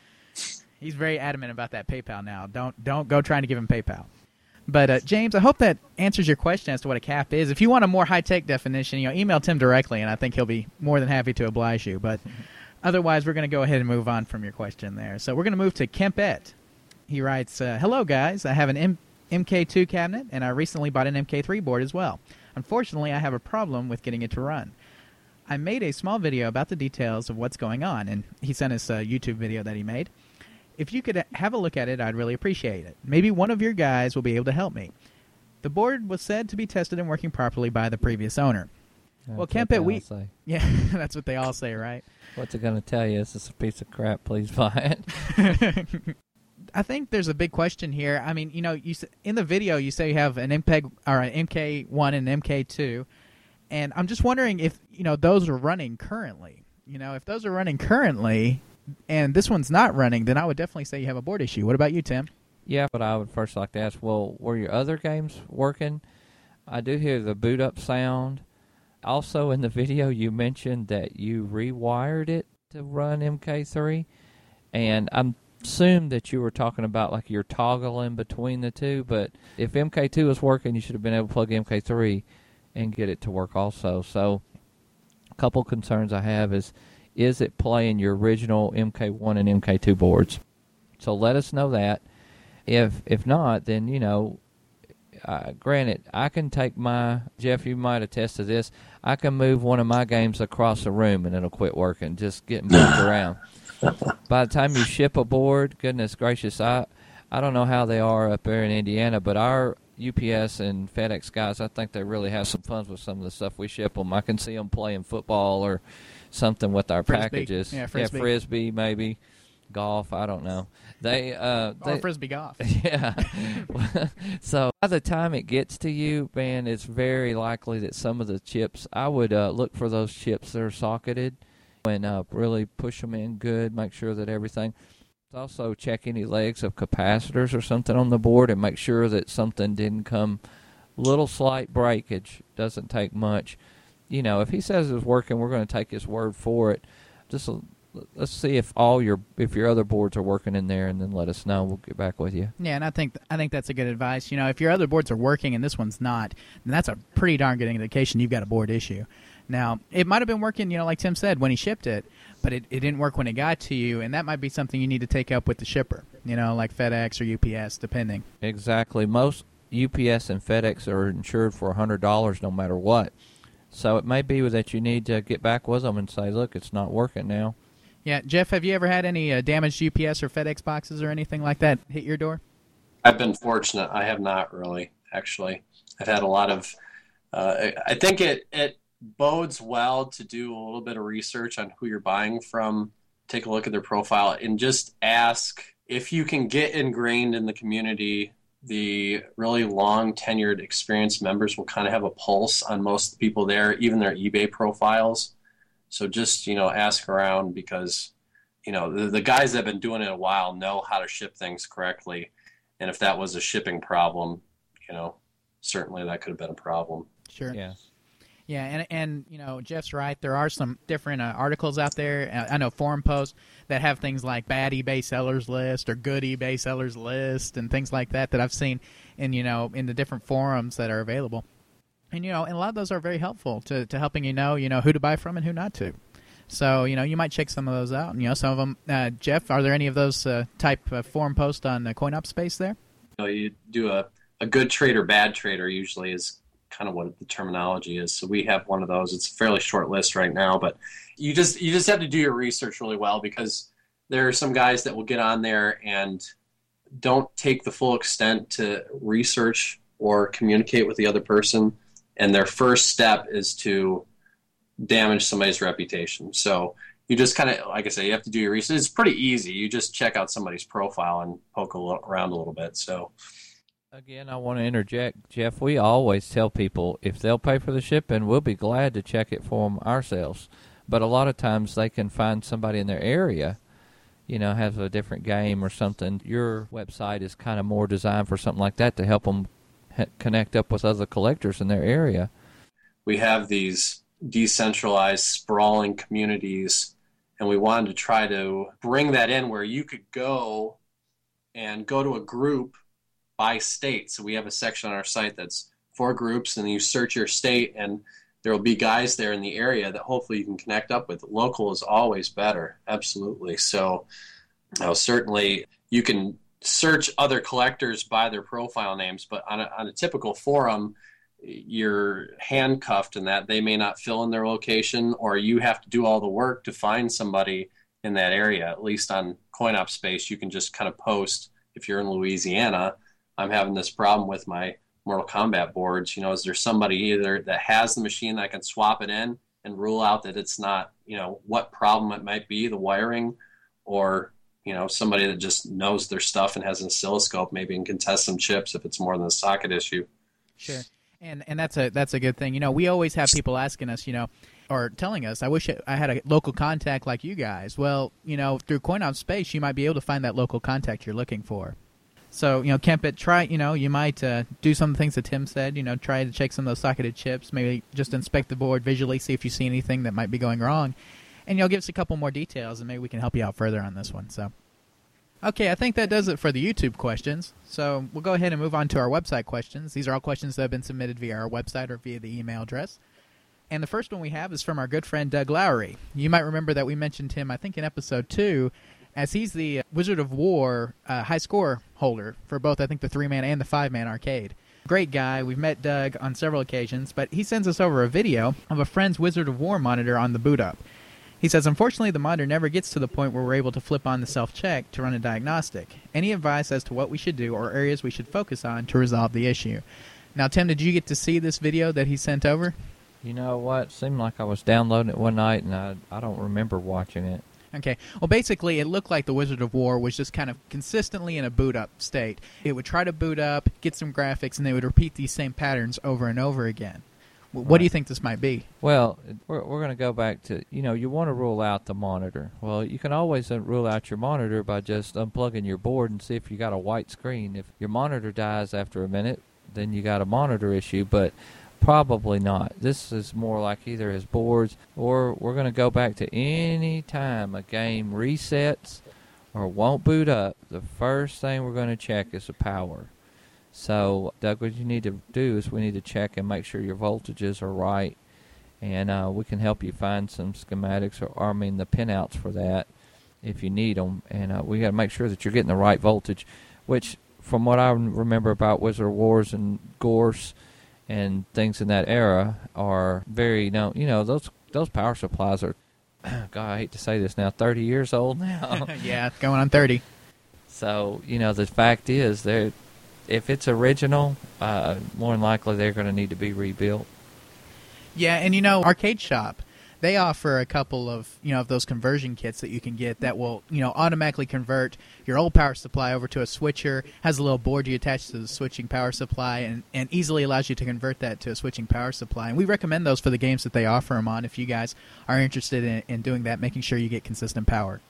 he's very adamant about that PayPal now. Don't go trying to give him PayPal. But James, I hope that answers your question as to what a cap is. If you want a more high tech definition, email Tim directly, and I think he'll be more than happy to oblige you. But otherwise, we're going to go ahead and move on from your question there. So we're going to move to Kempet. He writes, hello, guys. I have an MK2 cabinet, and I recently bought an MK3 board as well. Unfortunately, I have a problem with getting it to run. I made a small video about the details of what's going on, and he sent us a YouTube video that he made. If you could have a look at it, I'd really appreciate it. Maybe one of your guys will be able to help me. The board was said to be tested and working properly by the previous owner. That's well, Kempet, yeah, that's what they all say, right? What's it going to tell you? It's just a piece of crap. Please buy it. I think there's a big question here. I mean, you in the video you say you have an MPEG or an MK1 and an MK2, and I'm just wondering if those are running currently. If those are running currently, and this one's not running, then I would definitely say you have a board issue. What about you, Tim? Yeah, but I would first like to ask, well, were your other games working? I do hear the boot up sound. Also, in the video, you mentioned that you rewired it to run MK3, and I'm assume that you were talking about like you're toggling between the two, but if MK2 was working, you should have been able to plug MK3 and get it to work also. So a couple concerns I have is it playing your original MK1 and MK2 boards? So let us know that. If not, then, granted, I can take Jeff, you might attest to this, I can move one of my games across the room and it'll quit working, just getting moved around. By the time you ship a board, goodness gracious, I don't know how they are up there in Indiana, but our UPS and FedEx guys, I think they really have some fun with some of the stuff we ship them. I can see them playing football or something with our packages. Yeah, Frisbee. Yeah, Frisbee maybe. Golf, I don't know. They Frisbee golf. Yeah. So by the time it gets to you, man, it's very likely that some of the chips, I would look for those chips that are socketed and really push them in good, make sure that everything. Also check any legs of capacitors or something on the board and make sure that something didn't come. Little slight breakage, doesn't take much. If he says it's working, we're going to take his word for it. Just let's see if your other boards are working in there, and then let us know. We'll get back with you. Yeah, and I think that's a good advice. If your other boards are working and this one's not, then that's a pretty darn good indication you've got a board issue. Now, it might have been working, like Tim said, when he shipped it, but it didn't work when it got to you, and that might be something you need to take up with the shipper, like FedEx or UPS, depending. Exactly. Most UPS and FedEx are insured for $100 no matter what. So it may be that you need to get back with them and say, look, it's not working now. Yeah, Jeff, have you ever had any damaged UPS or FedEx boxes or anything like that hit your door? I've been fortunate. I have not really. actually. I've had a lot of, I think it bodes well to do a little bit of research on who you're buying from, take a look at their profile, and just ask if you can get ingrained in the community. The really long tenured experienced members will kind of have a pulse on most of the people there, even their eBay profiles. So just, ask around, because, the guys that have been doing it a while know how to ship things correctly. And if that was a shipping problem, certainly that could have been a problem. Sure. Yeah. Yeah, and Jeff's right. There are some different articles out there. I know forum posts that have things like bad eBay sellers list or good eBay sellers list and things like that I've seen in in the different forums that are available. And and a lot of those are very helpful to helping who to buy from and who not to. So you might check some of those out. And some of them. Jeff, are there any of those type of forum posts on CoinOp Space there? You do a good trader, bad trader usually is kind of what the terminology is. So we have one of those. It's a fairly short list right now, but you just have to do your research really well, because there are some guys that will get on there and don't take the full extent to research or communicate with the other person, and their first step is to damage somebody's reputation. So you just kind of, like I say, you have to do your research. It's pretty easy. You just check out somebody's profile and poke around a little bit. So again, I want to interject, Jeff. We always tell people if they'll pay for the shipping, we'll be glad to check it for them ourselves. But a lot of times they can find somebody in their area, has a different game or something. Your website is kind of more designed for something like that to help them connect up with other collectors in their area. We have these decentralized, sprawling communities, and we wanted to try to bring that in where you could go to a group by state. So we have a section on our site that's for groups, and you search your state, and there will be guys there in the area that hopefully you can connect up with. Local is always better, absolutely. So certainly you can search other collectors by their profile names, but on a typical forum, you're handcuffed in that they may not fill in their location, or you have to do all the work to find somebody in that area. At least on CoinOp Space, you can just kind of post, if you're in Louisiana, I'm having this problem with my Mortal Kombat boards. Is there somebody either that has the machine that can swap it in and rule out that it's not, what problem it might be, the wiring, or, somebody that just knows their stuff and has an oscilloscope maybe and can test some chips if it's more than a socket issue. Sure. And that's a good thing. We always have people asking us, or telling us, I wish I had a local contact like you guys. Well, through CoinOp Space, you might be able to find that local contact you're looking for. So, Kempit, try, you might do some of the things that Tim said, try to check some of those socketed chips, maybe just inspect the board visually, see if you see anything that might be going wrong, and give us a couple more details, and maybe we can help you out further on this one. So, okay, I think that does it for the YouTube questions. So we'll go ahead and move on to our website questions. These are all questions that have been submitted via our website or via the email address. And the first one we have is from our good friend Doug Lowry. You might remember that we mentioned him, I think, in episode 2, as he's the Wizard of War high score holder for both, I think, the 3-man and the 5-man arcade. Great guy. We've met Doug on several occasions, but he sends us over a video of a friend's Wizard of War monitor on the boot up. He says, unfortunately, the monitor never gets to the point where we're able to flip on the self-check to run a diagnostic. Any advice as to what we should do or areas we should focus on to resolve the issue? Now, Tim, did you get to see this video that he sent over? You know what? It seemed like I was downloading it one night, and I don't remember watching it. Okay. Well, basically, it looked like the Wizard of War was just kind of consistently in a boot-up state. It would try to boot up, get some graphics, and they would repeat these same patterns over and over again. What do you think this might be? Well, we're going to go back to, you want to rule out the monitor. Well, you can always rule out your monitor by just unplugging your board and see if you got a white screen. If your monitor dies after a minute, then you got a monitor issue, but probably not. This is more like either his boards, or we're going to go back to any time a game resets or won't boot up, the first thing we're going to check is the power. So, Doug, what you need to do is we need to check and make sure your voltages are right, and we can help you find some schematics, or the pinouts for that if you need them. And we got to make sure that you're getting the right voltage, which, from what I remember about Wizard of Wars and Gorse and things in that era, are very those power supplies are, God, I hate to say this now, 30 years old now. Yeah, going on 30. So the fact is if it's original, more than likely they're going to need to be rebuilt. Yeah, and Arcade Shop, they offer a couple of of those conversion kits that you can get that will automatically convert your old power supply over to a switcher. Has a little board you attach to the switching power supply, and easily allows you to convert that to a switching power supply. And we recommend those for the games that they offer them on. If you guys are interested in doing that, making sure you get consistent power.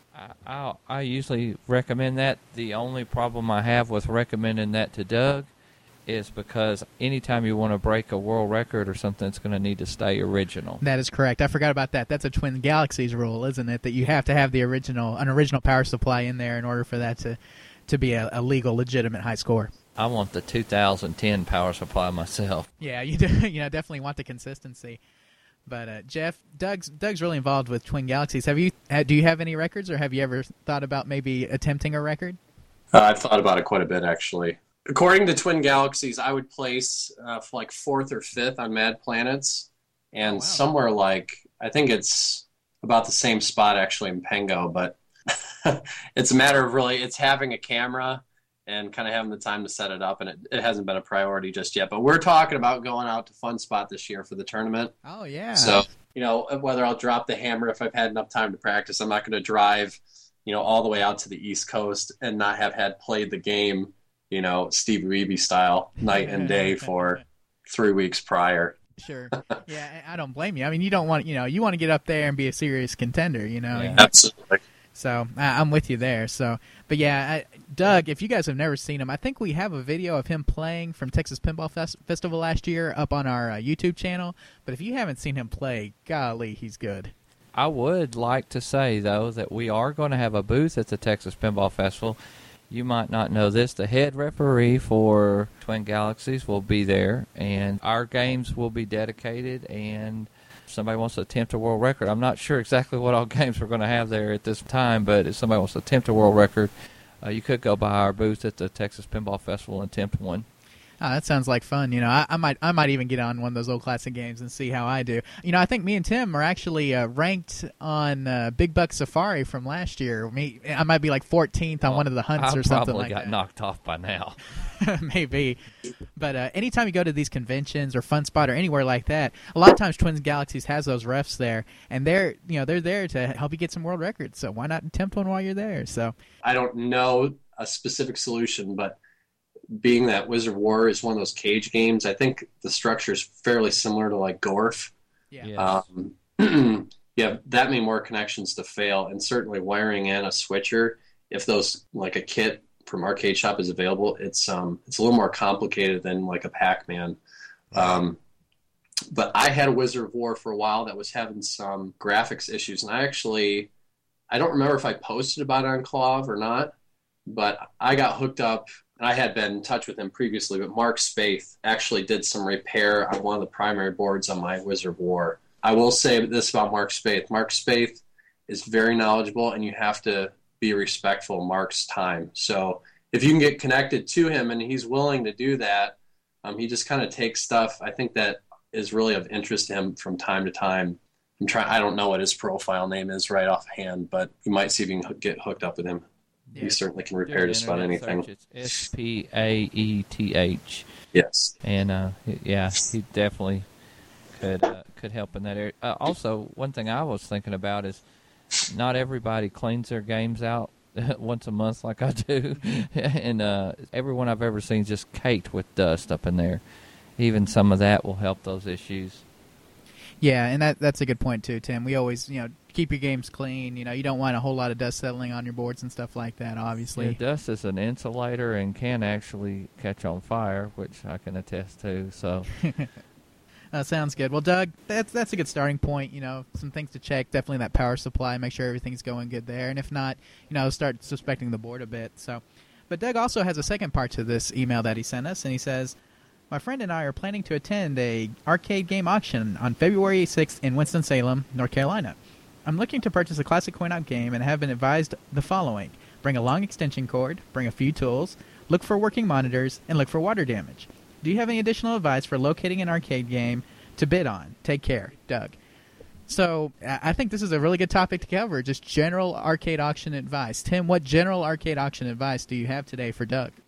I usually recommend that. The only problem I have with recommending that to Doug is because anytime you want to break a world record or something, it's going to need to stay original. That is correct. I forgot about that. That's a Twin Galaxies rule, isn't it? That you have to have an original power supply in there in order for that to be a legal, legitimate high score. I want the 2010 power supply myself. Yeah, you definitely want the consistency. But Jeff, Doug's really involved with Twin Galaxies. Do you have any records, or have you ever thought about maybe attempting a record? I've thought about it quite a bit, actually. According to Twin Galaxies, I would place for like 4th or 5th on Mad Planets, and somewhere I think it's about the same spot actually in Pengo, but it's a matter of it's having a camera and kind of having the time to set it up, and it hasn't been a priority just yet. But we're talking about going out to Fun Spot this year for the tournament. Oh, yeah. So, whether I'll drop the hammer if I've had enough time to practice, I'm not going to drive, all the way out to the East Coast and not have had played the game, Steve Wiebe style, night and day for 3 weeks prior. Sure. Yeah, I don't blame you. I mean, you don't want, you want to get up there and be a serious contender, Yeah. Absolutely. So I'm with you there. So, but yeah, Doug, if you guys have never seen him, I think we have a video of him playing from Texas Pinball Festival last year up on our YouTube channel. But if you haven't seen him play, golly, he's good. I would like to say, though, that we are going to have a booth at the Texas Pinball Festival. You might not know this. The head referee for Twin Galaxies will be there, and our games will be dedicated, and if somebody wants to attempt a world record. I'm not sure exactly what all games we're going to have there at this time, but if somebody wants to attempt a world record, you could go by our booth at the Texas Pinball Festival and attempt one. Oh, that sounds like fun. I might even get on one of those old classic games and see how I do. I think me and Tim are actually ranked on Big Buck Safari from last year. I might be like 14th on one of the hunts or something like that. I probably got knocked off by now. Maybe. But anytime you go to these conventions or Fun Spot or anywhere like that, a lot of times Twin Galaxies has those refs there, and they're there to help you get some world records. So why not attempt one while you're there? So I don't know a specific solution, but being that Wizard of War is one of those cage games, I think the structure is fairly similar to like Gorf. Yeah. You have that many more connections to fail, and certainly wiring in a switcher, if those like a kit from Arcade Shop is available, it's a little more complicated than like a Pac-Man. But I had a Wizard of War for a while that was having some graphics issues, and I don't remember if I posted about it on Clav or not, but I got hooked up. And I had been in touch with him previously, but Mark Spaeth actually did some repair on one of the primary boards on my Wizard of War. I will say this about Mark Spaeth. Mark Spaeth is very knowledgeable, and you have to be respectful of Mark's time. So if you can get connected to him and he's willing to do that, he just kind of takes stuff, I think, that is really of interest to him from time to time. I don't know what his profile name is right offhand, but you might see if you can get hooked up with him. Yeah. You certainly can repair just about anything. Search. It's Spaeth. Yes. And he definitely could help in that area. Also, one thing I was thinking about is not everybody cleans their games out once a month like I do, and everyone I've ever seen is just caked with dust up in there. Even some of that will help those issues. Yeah, and that's a good point too, Tim. We always, keep your games clean. You don't want a whole lot of dust settling on your boards and stuff like that, obviously. Yeah, dust is an insulator and can actually catch on fire, which I can attest to. So, sounds good. Well, Doug, that's a good starting point. Some things to check. Definitely that power supply. Make sure everything's going good there. And if not, start suspecting the board a bit. So, but Doug also has a second part to this email that he sent us, and he says, my friend and I are planning to attend a arcade game auction on February 6th in Winston-Salem, North Carolina. I'm looking to purchase a classic coin-op game and have been advised the following. Bring a long extension cord, bring a few tools, look for working monitors, and look for water damage. Do you have any additional advice for locating an arcade game to bid on? Take care, Doug. So I think this is a really good topic to cover, just general arcade auction advice. Tim, what general arcade auction advice do you have today for Doug?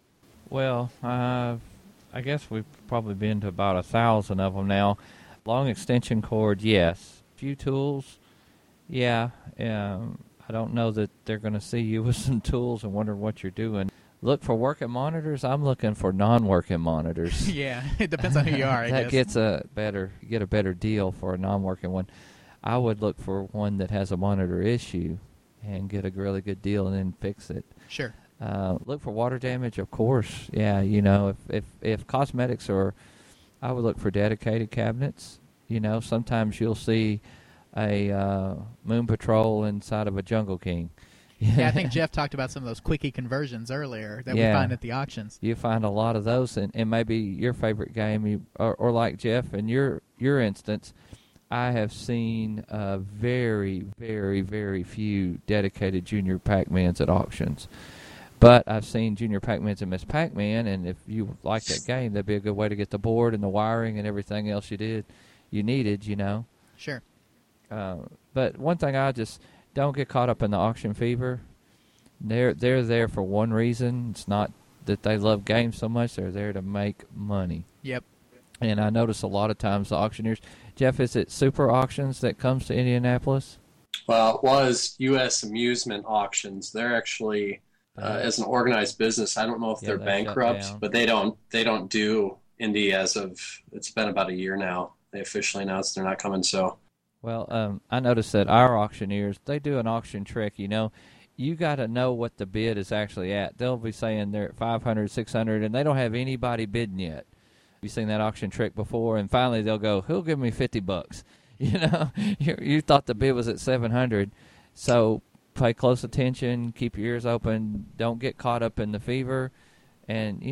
Well, I guess we've probably been to about 1,000 of them now. Long extension cord, yes. Few tools, yeah. I don't know that they're going to see you with some tools and wonder what you're doing. Look for working monitors. I'm looking for non-working monitors. Yeah, it depends on who you are, I That guess. gets you get a better deal for a non-working one. I would look for one that has a monitor issue and get a really good deal and then fix it. Sure. Look for water damage, of course. Yeah, if cosmetics are, I would look for dedicated cabinets. Sometimes you'll see a Moon Patrol inside of a Jungle King. Yeah, I think Jeff talked about some of those quickie conversions earlier that we find at the auctions. You find a lot of those, and maybe your favorite game, or like Jeff, in your instance, I have seen very, very, very few dedicated Junior Pac-Mans at auctions. But I've seen Junior Pac-Mans and Miss Pac-Man, and if you like that game, that'd be a good way to get the board and the wiring and everything else you needed. Sure. But one thing, I just don't get caught up in the auction fever. They're there for one reason. It's not that they love games so much. They're there to make money. Yep. And I notice a lot of times the auctioneers, Jeff, is it Super Auctions that comes to Indianapolis? Well, it was U.S. Amusement Auctions. They're actually, as an organized business, I don't know if they're bankrupt, but they don't do Indy as of, it's been about a year now. They officially announced they're not coming, so. Well, I noticed that our auctioneers, they do an auction trick, You got to know what the bid is actually at. They'll be saying they're at 500, 600, and they don't have anybody bidding yet. You've seen that auction trick before, and finally they'll go, "Who'll give me $50?" You thought the bid was at 700, so pay close attention, keep your ears open, don't get caught up in the fever, and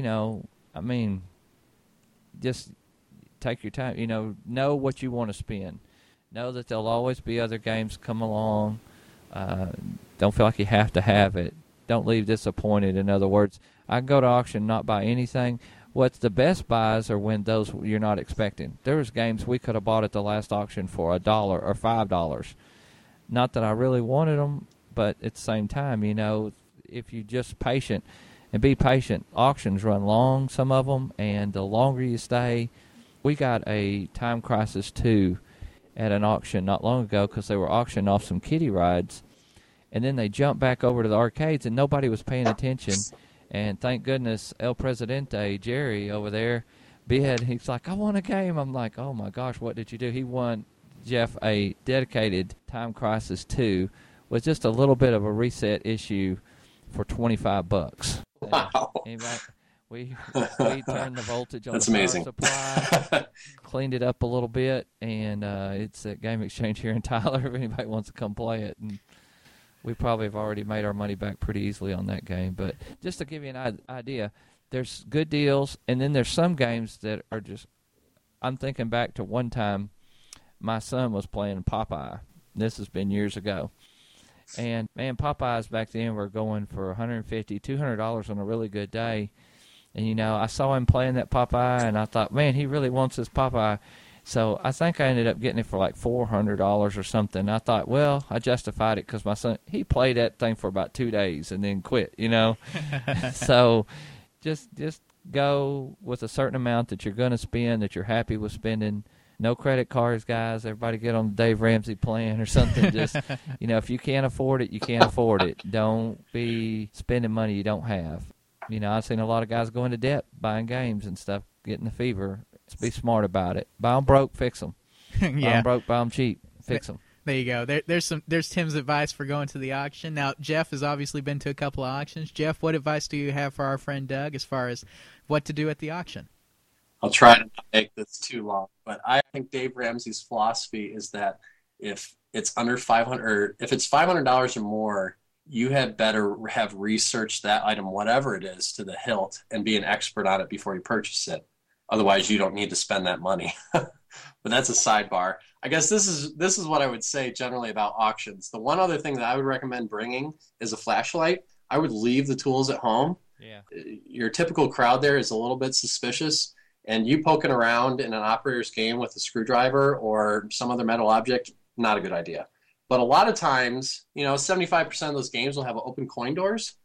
just take your time. Know what you want to spend. Know that there'll always be other games come along. Don't feel like you have to have it. Don't leave disappointed. In other words, I can go to auction, not buy anything. What's the best buys are when those you're not expecting. There was games we could have bought at the last auction for $1 or $5. Not that I really wanted them, but at the same time, if you're just patient and be patient, auctions run long, some of them, and the longer you stay. We got a Time Crisis 2 at an auction not long ago because they were auctioning off some kiddie rides, and then they jumped back over to the arcades and nobody was paying attention. And thank goodness El Presidente, Jerry, over there, bid. He's like, "I won a game." I'm like, "Oh my gosh, what did you do?" He won, Jeff, a dedicated Time Crisis 2 with just a little bit of a reset issue for $25. Wow. We turned the voltage on That's the power amazing. supply, cleaned it up a little bit, and it's at Game Exchange here in Tyler if anybody wants to come play it. And we probably have already made our money back pretty easily on that game. But just to give you an idea, there's good deals, and then there's some games that are just – I'm thinking back to one time my son was playing Popeye. This has been years ago. And, man, Popeyes back then were going for $150, $200 on a really good day. And, I saw him playing that Popeye, and I thought, man, he really wants this Popeye. So I think I ended up getting it for like $400 or something. I thought, well, I justified it because my son, he played that thing for about 2 days and then quit, So just go with a certain amount that you're going to spend, that you're happy with spending. No credit cards, guys. Everybody get on the Dave Ramsey plan or something. Just, if you can't afford it, you can't afford it. Don't be spending money you don't have. I've seen a lot of guys go into debt buying games and stuff, getting the fever. Let's be smart about it. Buy them broke, fix them. Yeah. Buy them broke, buy them cheap, fix them. There you go. There's Tim's advice for going to the auction. Now, Jeff has obviously been to a couple of auctions. Jeff, what advice do you have for our friend Doug as far as what to do at the auction? I'll try to not make this too long, but I think Dave Ramsey's philosophy is that if it's under $500, or if it's $500 or more, you had better have researched that item, whatever it is, to the hilt and be an expert on it before you purchase it. Otherwise, you don't need to spend that money. But that's a sidebar. I guess this is what I would say generally about auctions. The one other thing that I would recommend bringing is a flashlight. I would leave the tools at home. Yeah. Your typical crowd there is a little bit suspicious, and you poking around in an operator's game with a screwdriver or some other metal object, not a good idea. But a lot of times, 75% of those games will have open coin doors.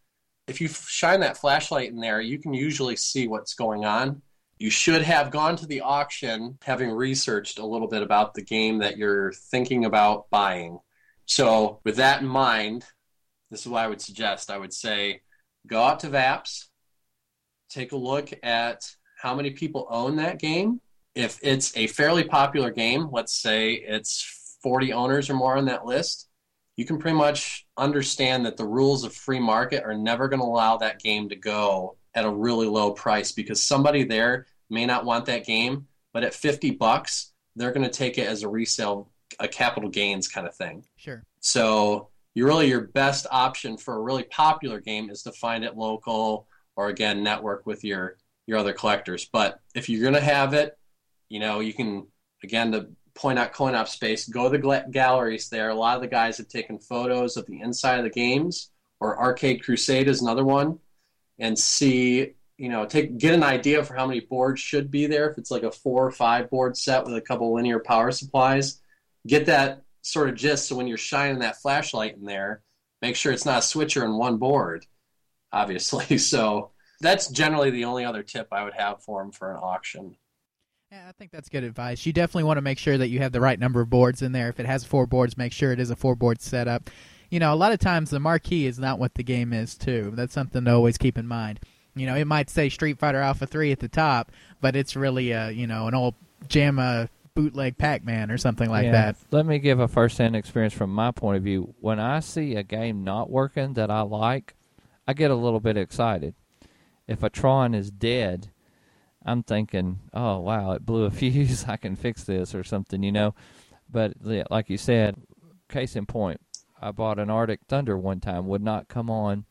if you shine that flashlight in there, you can usually see what's going on. You should have gone to the auction having researched a little bit about the game that you're thinking about buying. So with that in mind, this is what I would suggest. I would say go out to VAPS, take a look at how many people own that game. If it's a fairly popular game, let's say it's 40 owners or more on that list, you can pretty much understand that the rules of free market are never going to allow that game to go at a really low price, because somebody there may not want that game, but at $50, they're going to take it as a resale, a capital gains kind of thing. Sure. So your best option for a really popular game is to find it local, or again, network with your other collectors. But if you're going to have it, you can, again, to point out coin-op space, go to the galleries there. A lot of the guys have taken photos of the inside of the games, or Arcade Crusade is another one, and see, get an idea for how many boards should be there. If it's like a 4 or 5 board set with a couple linear power supplies, get that sort of gist. So when you're shining that flashlight in there, make sure it's not a switcher in one board, obviously. So that's generally the only other tip I would have for them for an auction. Yeah, I think that's good advice. You definitely want to make sure that you have the right number of boards in there. If it has 4 boards, make sure it is a 4-board setup. A lot of times the marquee is not what the game is, too. That's something to always keep in mind. It might say Street Fighter Alpha 3 at the top, but it's really, an old JAMA bootleg Pac-Man or something like that. Let me give a first-hand experience from my point of view. When I see a game not working that I like, I get a little bit excited. If a Tron is dead, I'm thinking, oh, wow, it blew a fuse. I can fix this or something, But like you said, case in point, I bought an Arctic Thunder one time, would not come on,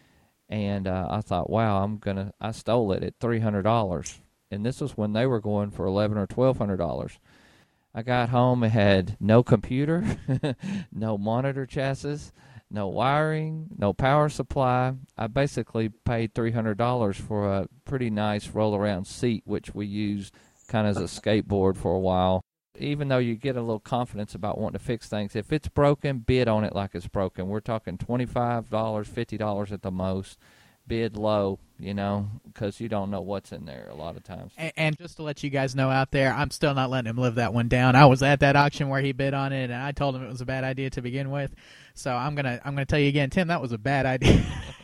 and I thought, wow, I stole it at $300. And this was when they were going for $1,100 or $1,200. I got home and had no computer, no monitor chassis, no wiring, no power supply. I basically paid $300 for a pretty nice roll-around seat, which we used kind of as a skateboard for a while. Even though you get a little confidence about wanting to fix things, if it's broken, bid on it like it's broken. We're talking $25, $50 at the most. Bid low, because you don't know what's in there a lot of times. And just to let you guys know out there, I'm still not letting him live that one down. I was at that auction where he bid on it, and I told him it was a bad idea to begin with. So I'm gonna tell you again, Tim, that was a bad idea.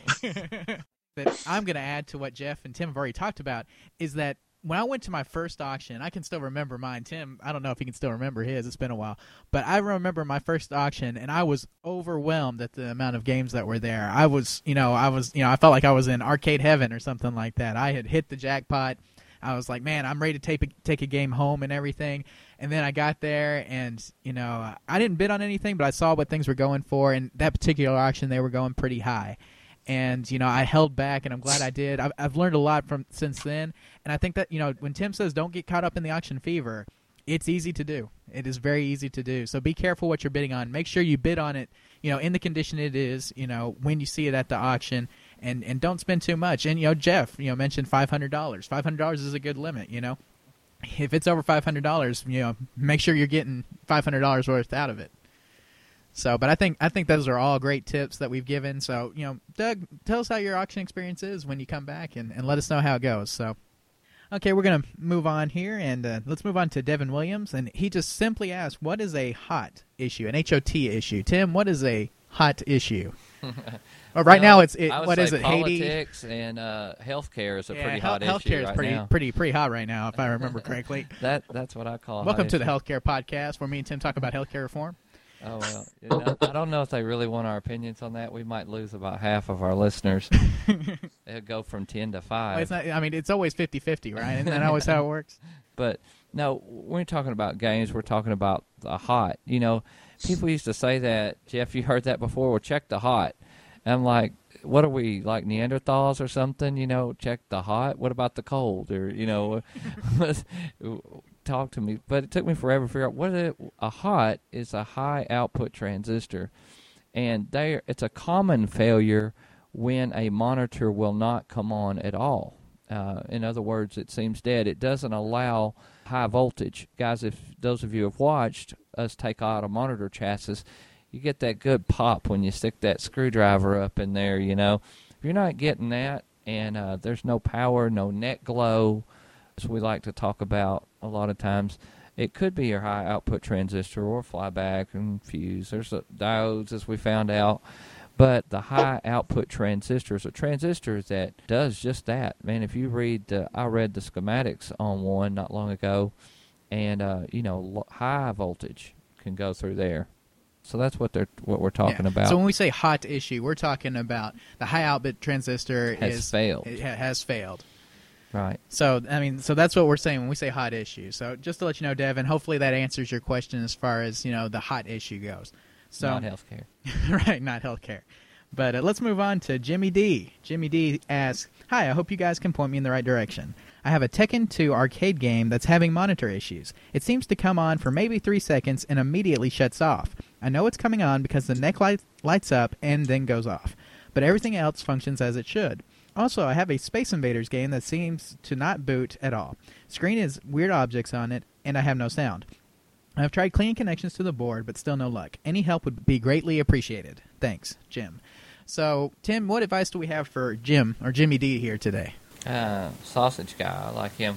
That I'm gonna add to what Jeff and Tim have already talked about is that when I went to my first auction, I can still remember mine. Tim, I don't know if he can still remember his. It's been a while. But I remember my first auction, and I was overwhelmed at the amount of games that were there. I felt like I was in arcade heaven or something like that. I had hit the jackpot. I was like, man, I'm ready to take a game home and everything. And then I got there, and, I didn't bid on anything, but I saw what things were going for. And that particular auction, they were going pretty high. And, I held back, and I'm glad I did. I've learned a lot since then. And I think that, when Tim says don't get caught up in the auction fever, it's easy to do. It is very easy to do. So be careful what you're bidding on. Make sure you bid on it, in the condition it is, when you see it at the auction. And don't spend too much. And, Jeff, mentioned $500. $500 is a good limit, If it's over $500, make sure you're getting $500 worth out of it. So, but I think those are all great tips that we've given. So, Doug, tell us how your auction experience is when you come back, and let us know how it goes. So, okay, we're going to move on here, and let's move on to Devin Williams. And he just simply asked, what is a hot issue, an HOT issue? Tim, what is a hot issue? Well, right now, what is it? Politics Haiti and healthcare is a pretty hot healthcare issue is now. pretty hot right now, if I remember correctly. That's what I call it. Welcome to the Healthcare Podcast, where me and Tim talk about healthcare reform. Oh, well, I don't know if they really want our opinions on that. We might lose about half of our listeners. It'll go from 10 to 5. Well, it's not. I mean, it's always 50-50, right? Isn't that always how it works? But, no, when we're talking about games, we're talking about the hot. People used to say that. Jeff, you heard that before? Well, check the hot. And I'm like, what are we, like Neanderthals or something? Check the hot? What about the cold? Or, talk to me. But it took me forever to figure out a hot is a high output transistor. And it's a common failure when a monitor will not come on at all. In other words, it seems dead. It doesn't allow high voltage. Guys, if those of you have watched us take out a monitor chassis, you get that good pop when you stick that screwdriver up in there, If you're not getting that, and there's no power, no net glow, as we like to talk about a lot of times, it could be your high output transistor or flyback and fuse. There's diodes, as we found out. But the high output transistor is a transistor that does just that. Man, if you read, I read the schematics on one not long ago, and high voltage can go through there. So that's what we're talking about. So when we say hot issue, we're talking about the high output transistor has failed. It has failed. Right. So so that's what we're saying when we say hot issue. So just to let you know, Devin, hopefully that answers your question as far as the hot issue goes. So, not healthcare. Right, not healthcare. But let's move on to Jimmy D. Jimmy D asks, "Hi, I hope you guys can point me in the right direction. I have a Tekken 2 arcade game that's having monitor issues. It seems to come on for maybe 3 seconds and immediately shuts off. I know it's coming on because the neck lights up and then goes off. But everything else functions as it should. Also, I have a Space Invaders game that seems to not boot at all. Screen has weird objects on it, and I have no sound. I've tried cleaning connections to the board, but still no luck. Any help would be greatly appreciated. Thanks, Jim." So, Tim, what advice do we have for Jim, or Jimmy D, here today? Sausage guy, I like him.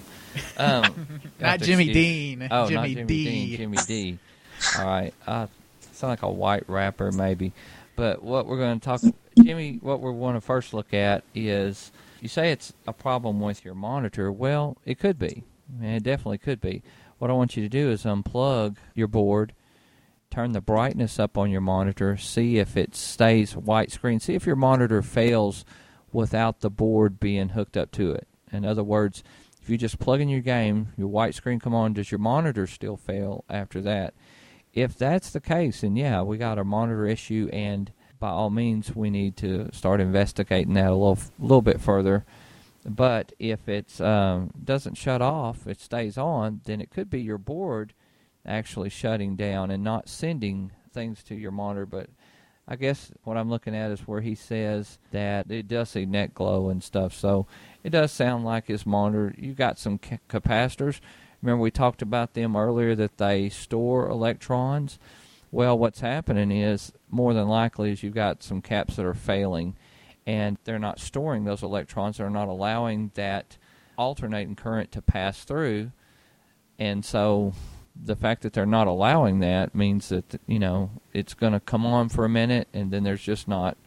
Not Jimmy Dean. Oh, Jimmy not Jimmy D. Dean, Jimmy D. All right. Sound like a white rapper, maybe. But what we're going to talk, Jimmy, what we want to first look at is, you say it's a problem with your monitor. Well, it could be. It definitely could be. What I want you to do is unplug your board, turn the brightness up on your monitor, see if it stays white screen. See if your monitor fails without the board being hooked up to it. In other words, if you just plug in your game, your white screen come on, does your monitor still fail after that? If that's the case, then yeah, we got a monitor issue, and by all means, we need to start investigating that a little bit further. But if it doesn't shut off, it stays on, then it could be your board actually shutting down and not sending things to your monitor. But I guess what I'm looking at is where he says that it does see net glow and stuff. So it does sound like his monitor, you got some capacitors. Remember we talked about them earlier, that they store electrons. Well, what's happening is, more than likely, is you've got some caps that are failing, and they're not storing those electrons. They're not allowing that alternating current to pass through. And so the fact that they're not allowing that means that, it's going to come on for a minute, and then there's just not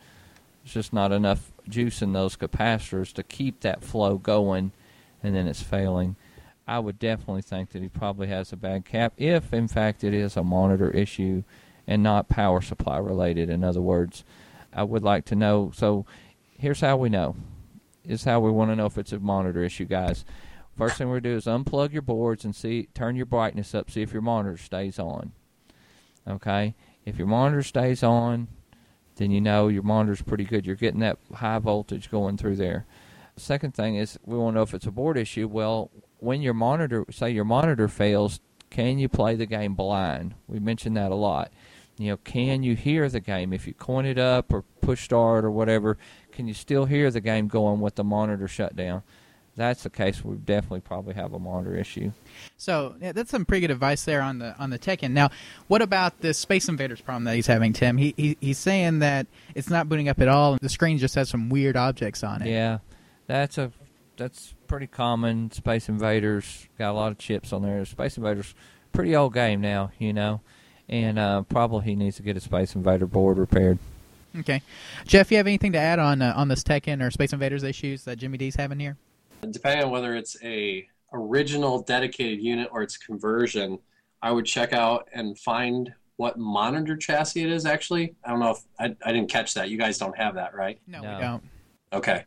enough juice in those capacitors to keep that flow going, and then it's failing. I would definitely think that he probably has a bad cap, if in fact it is a monitor issue and not power supply related. In other words, I would like to know. So here's how we know. This is how we want to know if it's a monitor issue, guys. First thing we're going to do is unplug your boards and turn your brightness up, see if your monitor stays on. Okay? If your monitor stays on, then you know your monitor's pretty good. You're getting that high voltage going through there. The second thing is, we want to know if it's a board issue. Well, when your monitor fails, can you play the game blind? We mentioned that a lot. Can you hear the game? If you coin it up or push start or whatever, can you still hear the game going with the monitor shut down? If that's the case, we definitely probably have a monitor issue. So that's some pretty good advice there on the Tekken. Now, what about this Space Invaders problem that he's having, Tim? He's saying that it's not booting up at all. The screen just has some weird objects on it. Yeah, that's pretty common. Space Invaders got a lot of chips on there. Space Invaders, pretty old game now, and probably he needs to get a Space Invader board repaired. Okay, Jeff, you have anything to add on this Tekken or Space Invaders issues that Jimmy D's having here? Depending on whether it's a original dedicated unit or it's conversion, I would check out and find what monitor chassis it is. Actually, I don't know if I didn't catch that. You guys don't have that, right? No. We don't. Okay.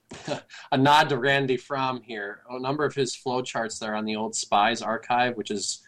A nod to Randy Fromm here. A number of his flowcharts there on the old SPIES archive, which is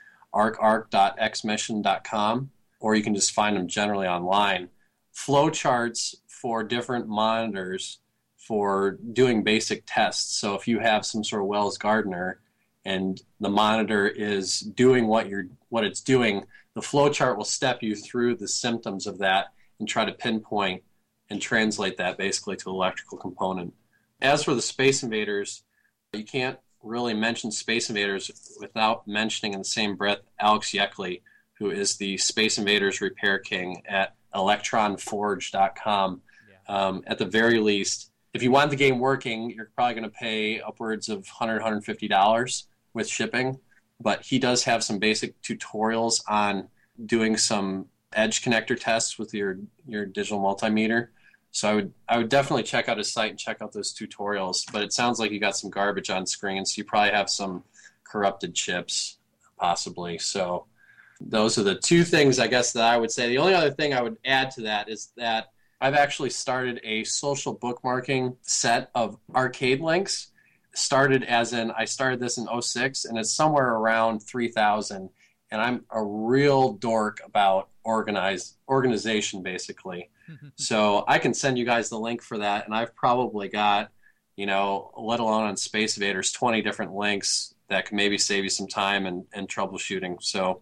arc.xmission.com, or you can just find them generally online. Flowcharts for different monitors for doing basic tests. So if you have some sort of Wells Gardner and the monitor is doing what it's doing, the flowchart will step you through the symptoms of that and try to pinpoint and translate that basically to an electrical component. As for the Space Invaders, you can't really mention Space Invaders without mentioning in the same breath Alex Yeckley, who is the Space Invaders repair king at electronforge.com. At the very least, if you want the game working, you're probably going to pay upwards of $100, $150 with shipping. But he does have some basic tutorials on doing some edge connector tests with your digital multimeter. So I would definitely check out his site and check out those tutorials. But it sounds like you got some garbage on screen, so you probably have some corrupted chips, possibly. So those are the two things, I guess, that I would say. The only other thing I would add to that is that I've actually started a social bookmarking set of arcade links. I started this in 2006, and it's somewhere around 3,000. And I'm a real dork about organization, basically. So I can send you guys the link for that, and I've probably got, let alone on Space Invaders, 20 different links that can maybe save you some time and troubleshooting. So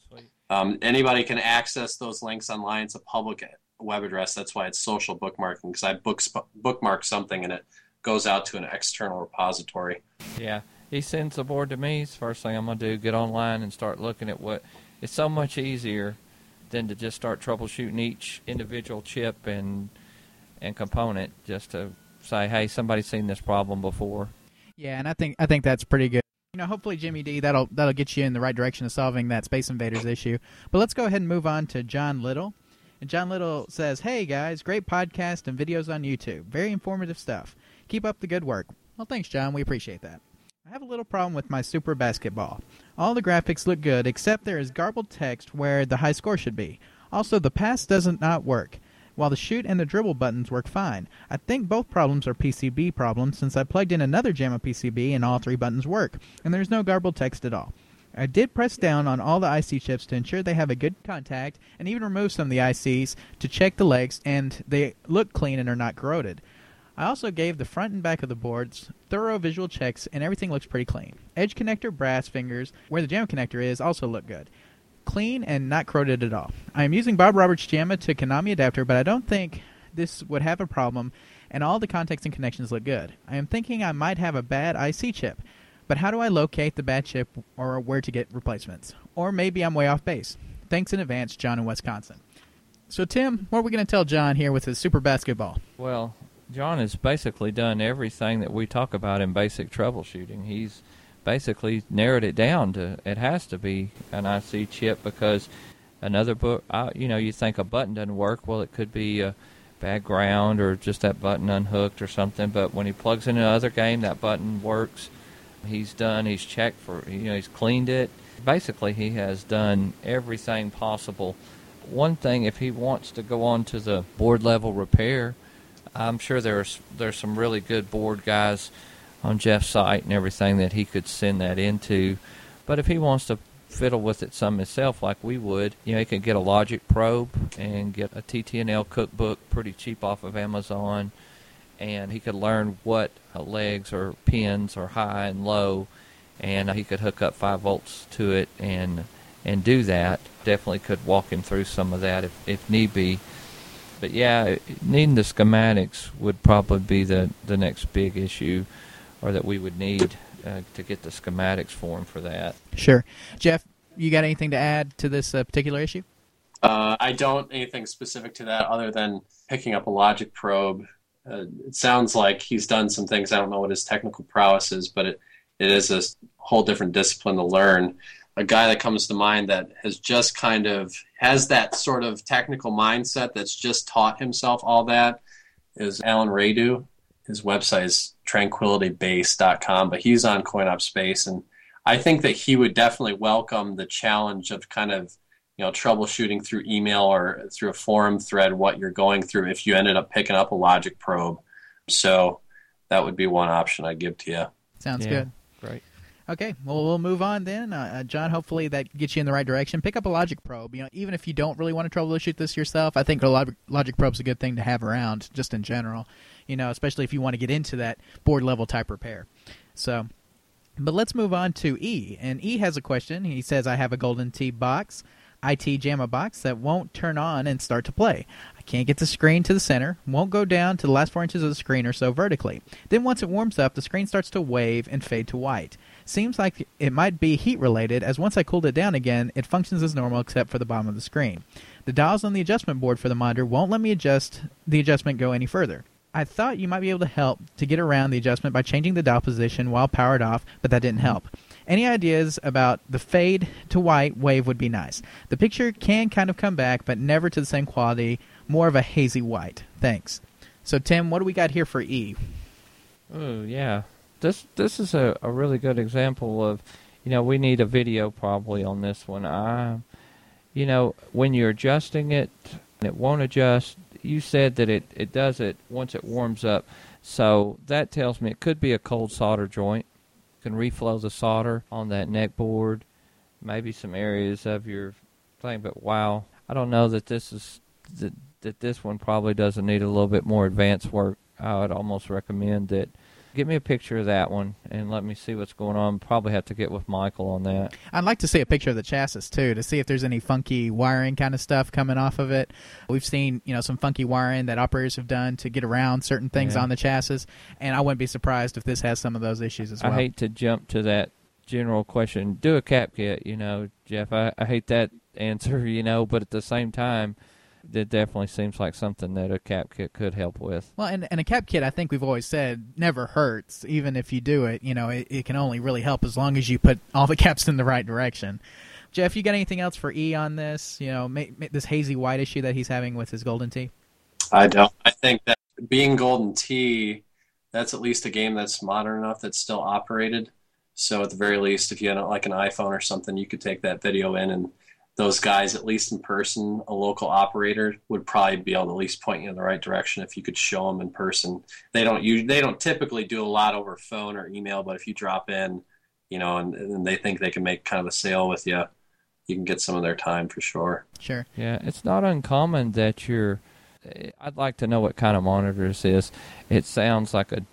anybody can access those links online. It's a public web address. That's why it's social bookmarking, because I bookmark something and it goes out to an external repository. Yeah. He sends the board to me. It's the first thing I'm going to do, get online and start looking at what. It's so much easier than to just start troubleshooting each individual chip and component, just to say, hey, somebody's seen this problem before. Yeah, and I think that's pretty good. Hopefully, Jimmy D, that'll get you in the right direction of solving that Space Invaders issue. But let's go ahead and move on to John Little. And John Little says, hey, guys, great podcast and videos on YouTube. Very informative stuff. Keep up the good work. Well, thanks, John. We appreciate that. I have a little problem with my Super Basketball. All the graphics look good, except there is garbled text where the high score should be. Also, the pass doesn't not work, while the shoot and the dribble buttons work fine. I think both problems are PCB problems, since I plugged in another JAMA PCB and all three buttons work, and there's no garbled text at all. I did press down on all the IC chips to ensure they have a good contact, and even remove some of the ICs to check the legs, and they look clean and are not corroded. I also gave the front and back of the boards thorough visual checks, and everything looks pretty clean. Edge connector brass fingers, where the JAMA connector is, also look good. Clean and not corroded at all. I am using Bob Roberts JAMA to Konami adapter, but I don't think this would have a problem, and all the contacts and connections look good. I am thinking I might have a bad IC chip, but how do I locate the bad chip or where to get replacements? Or maybe I'm way off base. Thanks in advance, John in Wisconsin. So, Tim, what are we going to tell John here with his Super Basketball? Well, John has basically done everything that we talk about in basic troubleshooting. He's basically narrowed it down to it has to be an IC chip, because another book, you think a button doesn't work. Well, it could be a bad ground or just that button unhooked or something. But when he plugs in another game, that button works. He's checked for, he's cleaned it. Basically, he has done everything possible. One thing, if he wants to go on to the board level repair, I'm sure there's some really good board guys on Jeff's site and everything that he could send that into. But if he wants to fiddle with it some himself like we would, he could get a Logic Probe and get a TTNL cookbook pretty cheap off of Amazon, and he could learn what legs or pins are high and low, and he could hook up 5 volts to it and do that. Definitely could walk him through some of that if need be. But yeah, needing the schematics would probably be the next big issue, or that we would need to get the schematics for him for that. Sure. Jeff, you got anything to add to this particular issue? I don't anything specific to that other than picking up a Logic Probe. It sounds like he's done some things. I don't know what his technical prowess is, but it is a whole different discipline to learn. A guy that comes to mind that has just kind of has that sort of technical mindset that's just taught himself all that is Alan Radu. His website is tranquilitybase.com, but he's on CoinOp Space, and I think that he would definitely welcome the challenge of kind of troubleshooting through email or through a forum thread what you're going through if you ended up picking up a Logic Probe. So that would be one option I'd give to you. Sounds good. Great. Okay, well, we'll move on then. John, hopefully that gets you in the right direction. Pick up a Logic Probe. Even if you don't really want to troubleshoot this yourself, I think a Logic Probe's a good thing to have around just in general, especially if you want to get into that board-level type repair. So, but let's move on to E. And E has a question. He says, I have a Golden Tee box, IT JAMA box, that won't turn on and start to play. I can't get the screen to the center, won't go down to the last 4 inches of the screen or so vertically. Then once it warms up, the screen starts to wave and fade to white. Seems like it might be heat related, as once I cooled it down again, it functions as normal except for the bottom of the screen. The dials on the adjustment board for the monitor won't let me adjust the adjustment go any further. I thought you might be able to help to get around the adjustment by changing the dial position while powered off, but that didn't help. Any ideas about the fade to white wave would be nice. The picture can kind of come back, but never to the same quality, more of a hazy white. Thanks. So, Tim, what do we got here for E? Oh, yeah. This is a really good example of, we need a video probably on this one. When you're adjusting it, it won't adjust. You said that it does it once it warms up. So that tells me it could be a cold solder joint. You can reflow the solder on that neck board, maybe some areas of your thing. But wow, I don't know that this one probably doesn't need a little bit more advanced work. I would almost recommend that. Get me a picture of that one and let me see what's going on. Probably have to get with Michael on that. I'd like to see a picture of the chassis, too, to see if there's any funky wiring kind of stuff coming off of it. We've seen, some funky wiring that operators have done to get around certain things on the chassis, and I wouldn't be surprised if this has some of those issues as well. I hate to jump to that general question. Do a cap kit, Jeff. I hate that answer, but at the same time, it definitely seems like something that a cap kit could help with. Well, and a cap kit, I think we've always said, never hurts. Even if you do it, it can only really help as long as you put all the caps in the right direction. Jeff, you got anything else for E on this? This hazy white issue that he's having with his Golden Tee? I don't. I think that being Golden Tee, that's at least a game that's modern enough that's still operated. So at the very least, if you had like an iPhone or something, you could take that video in, and those guys, at least in person, a local operator would probably be able to at least point you in the right direction if you could show them in person. They don't typically do a lot over phone or email, but if you drop in, and they think they can make kind of a sale with you, you can get some of their time for sure. Sure. Yeah, it's not uncommon that I'd like to know what kind of monitor this is. It sounds like a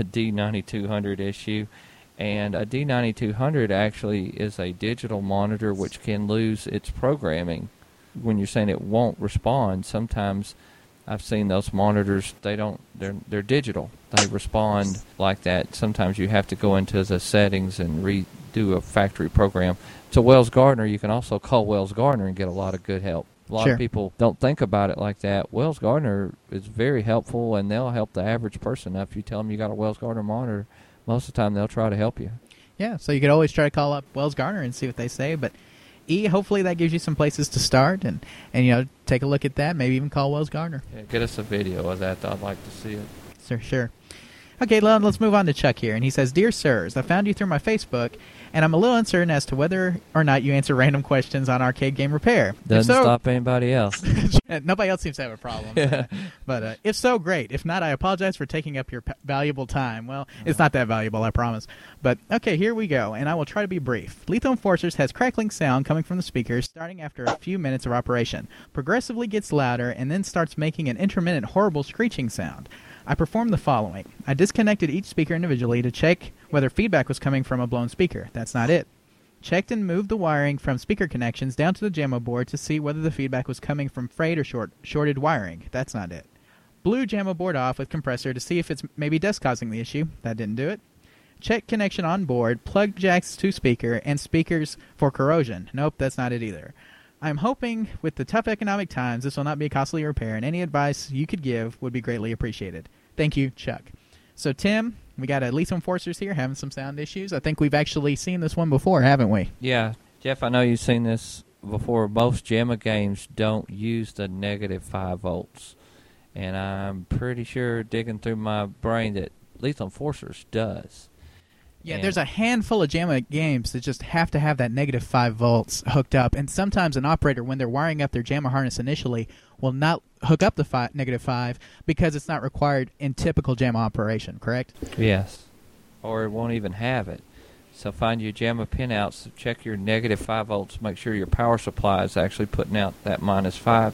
D9200 issue. And a D9200 actually is a digital monitor which can lose its programming. When you're saying it won't respond, sometimes I've seen those monitors, they're digital. They respond like that. Sometimes you have to go into the settings and redo a factory program. So Wells Gardner, you can also call Wells Gardner and get a lot of good help. A lot of people don't think about it like that. Wells Gardner is very helpful, and they'll help the average person. Now, if you tell them you got a Wells Gardner monitor, most of the time they'll try to help you. Yeah, so you could always try to call up Wells Gardner and see what they say. But E, hopefully that gives you some places to start and take a look at that. Maybe even call Wells Gardner. Yeah, get us a video of that. I'd like to see it. Sure. Okay, let's move on to Chuck here. And he says, Dear Sirs, I found you through my Facebook, and I'm a little uncertain as to whether or not you answer random questions on arcade game repair. Doesn't stop anybody else. Nobody else seems to have a problem. Yeah. But if so, great. If not, I apologize for taking up your valuable time. Well, it's not that valuable, I promise. But, okay, here we go, and I will try to be brief. Lethal Enforcers has crackling sound coming from the speakers starting after a few minutes of operation, progressively gets louder, and then starts making an intermittent horrible screeching sound. I performed the following. I disconnected each speaker individually to check whether feedback was coming from a blown speaker. That's not it. Checked and moved the wiring from speaker connections down to the JAMO board to see whether the feedback was coming from frayed or shorted wiring. That's not it. Blew JAMO board off with compressor to see if it's maybe dust causing the issue. That didn't do it. Check connection on board, plugged jacks to speaker, and speakers for corrosion. Nope, that's not it either. I'm hoping with the tough economic times this will not be a costly repair, and any advice you could give would be greatly appreciated. Thank you, Chuck. So, Tim, we got Lethal Enforcers here having some sound issues. I think we've actually seen this one before, haven't we? Yeah. Jeff, I know you've seen this before. Most JAMA games don't use the negative 5 volts. And I'm pretty sure, digging through my brain, that Lethal Enforcers does. Yeah, there's a handful of JAMA games that just have to have that negative 5 volts hooked up. And sometimes an operator, when they're wiring up their JAMA harness initially, will not hook up the negative 5 because it's not required in typical JAMA operation, correct? Yes. Or it won't even have it. So find your JAMA pinouts, check your negative 5 volts, make sure your power supply is actually putting out that minus 5.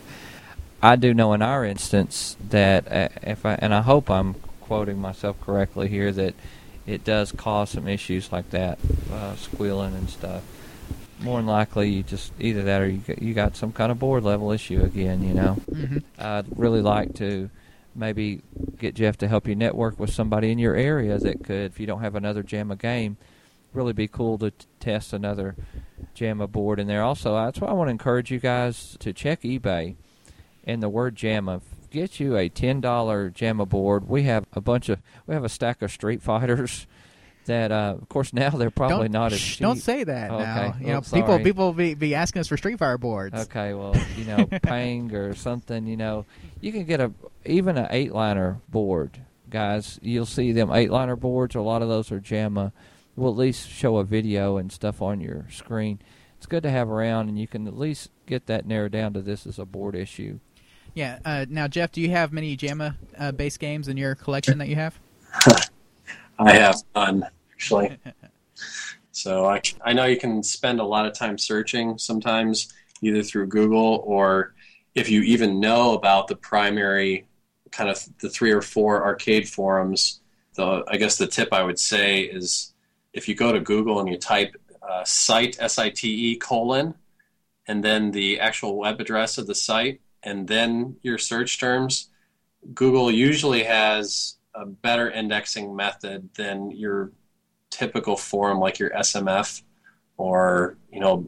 I do know in our instance that, and I hope I'm quoting myself correctly here, that it does cause some issues like that, squealing and stuff. More than likely, you just either that or you got some kind of board level issue again. Mm-hmm. I'd really like to maybe get Jeff to help you network with somebody in your area that could, if you don't have another JAMA game, really be cool to test another JAMA board in there. Also, that's why I want to encourage you guys to check eBay and the word JAMA. get you a $10 JAMA board. We have a stack of Street Fighters that, of course, now they're probably not as cheap. Don't say that now. Okay. You know, people be asking us for Street Fighter boards. Okay, well, Pang or something, you can get even an 8-liner board, guys. You'll see them 8-liner boards. A lot of those are JAMA. We'll at least show a video and stuff on your screen. It's good to have around, and you can at least get that narrowed down to this as a board issue. Yeah. Now, Jeff, do you have many JAMA-based games in your collection that you have? I have none, actually. So I know you can spend a lot of time searching sometimes, either through Google or if you even know about the primary kind of the 3 or 4 arcade forums. I guess the tip I would say is if you go to Google and you type site, SITE, and then the actual web address of the site, and then your search terms, Google usually has a better indexing method than your typical forum like your SMF or,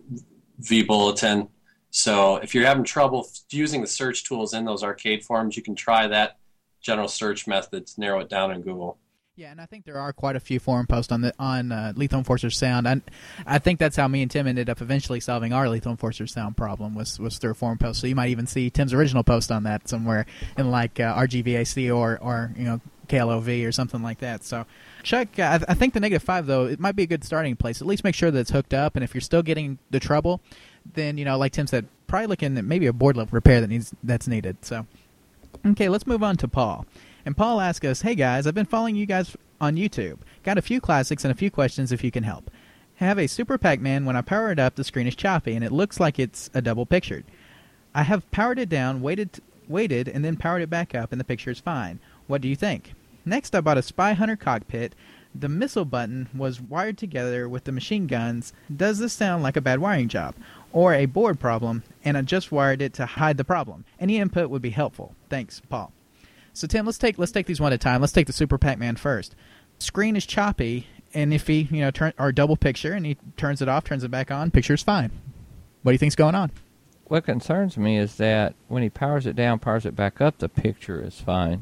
vBulletin. So if you're having trouble using the search tools in those arcade forums, you can try that general search method to narrow it down in Google. Yeah, and I think there are quite a few forum posts on Lethal Enforcer Sound. I think that's how me and Tim ended up eventually solving our Lethal Enforcer Sound problem was through a forum post. So you might even see Tim's original post on that somewhere in like RGVAC or KLOV or something like that. So, Chuck, I think the -5 though it might be a good starting place. At least make sure that it's hooked up, and if you're still getting the trouble, then like Tim said, probably looking at maybe a board level repair that's needed. So, okay, let's move on to Paul. And Paul asked us, "Hey guys, I've been following you guys on YouTube. Got a few classics and a few questions if you can help. Have a Super Pac-Man. When I power it up, the screen is choppy and it looks like it's a double pictured. I have powered it down, waited, and then powered it back up, and the picture is fine. What do you think? Next, I bought a Spy Hunter cockpit. The missile button was wired together with the machine guns. Does this sound like a bad wiring job or a board problem? And I just wired it to hide the problem. Any input would be helpful. Thanks, Paul." So Tim, let's take these one at a time. Let's take the Super Pac-Man first. Screen is choppy, and if he or double picture, and he turns it off, turns it back on, picture's fine. What do you think's going on? What concerns me is that when he powers it down, powers it back up, the picture is fine.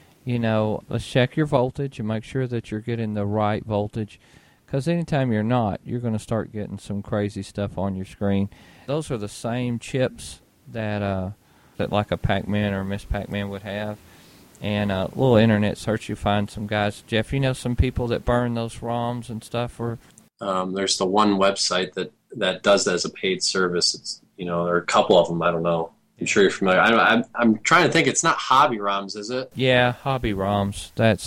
Let's check your voltage and make sure that you're getting the right voltage, because anytime you're not, you're going to start getting some crazy stuff on your screen. Those are the same chips that like a Pac-Man or Miss Pac-Man would have. And a little internet search, you find some guys. Jeff, some people that burn those ROMs and stuff? Or there's the one website that does that as a paid service. It's, there are a couple of them. I don't know. I'm sure you're familiar. I'm trying to think. It's not Hobby ROMs, is it? Yeah, Hobby ROMs. That's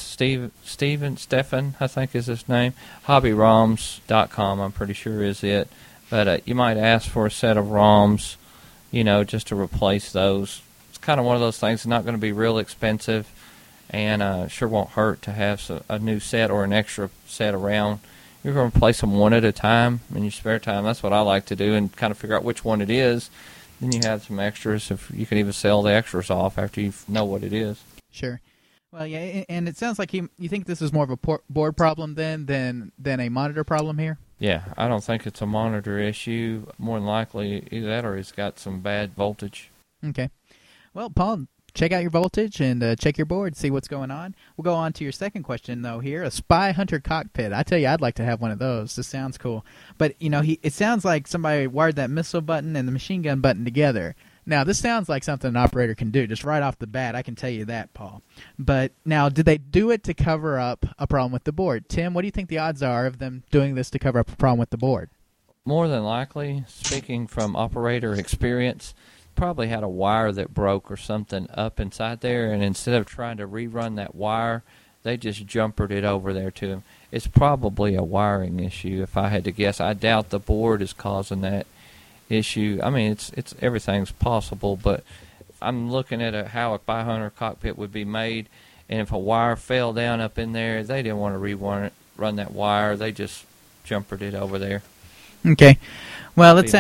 Stefan, I think is his name. HobbyROMs.com, I'm pretty sure is it. But you might ask for a set of ROMs, just to replace those. Kind of one of those things. It's not going to be real expensive, and sure won't hurt to have a new set or an extra set around. You're going to replace them one at a time in your spare time. That's what I like to do, and kind of figure out which one it is. Then you have some extras. If you can even sell the extras off after you know what it is. Sure. Well, yeah, and it sounds like you think this is more of a board problem than a monitor problem here. Yeah, I don't think it's a monitor issue. More than likely, either that or it's got some bad voltage. Okay. Well, Paul, check out your voltage and check your board, see what's going on. We'll go on to your second question, though, here. A Spy Hunter cockpit. I tell you, I'd like to have one of those. This sounds cool. But, it sounds like somebody wired that missile button and the machine gun button together. Now, this sounds like something an operator can do, just right off the bat. I can tell you that, Paul. But now, did they do it to cover up a problem with the board? Tim, what do you think the odds are of them doing this to cover up a problem with the board? More than likely, speaking from operator experience, probably had a wire that broke or something up inside there, and instead of trying to rerun that wire, they just jumpered it over there to him. It's probably a wiring issue, if I had to guess. I doubt the board is causing that issue. I mean, it's everything's possible, but I'm looking at how a Spy Hunter cockpit would be made, and if a wire fell down up in there, they didn't want to run that wire. They just jumpered it over there. Okay. Well, that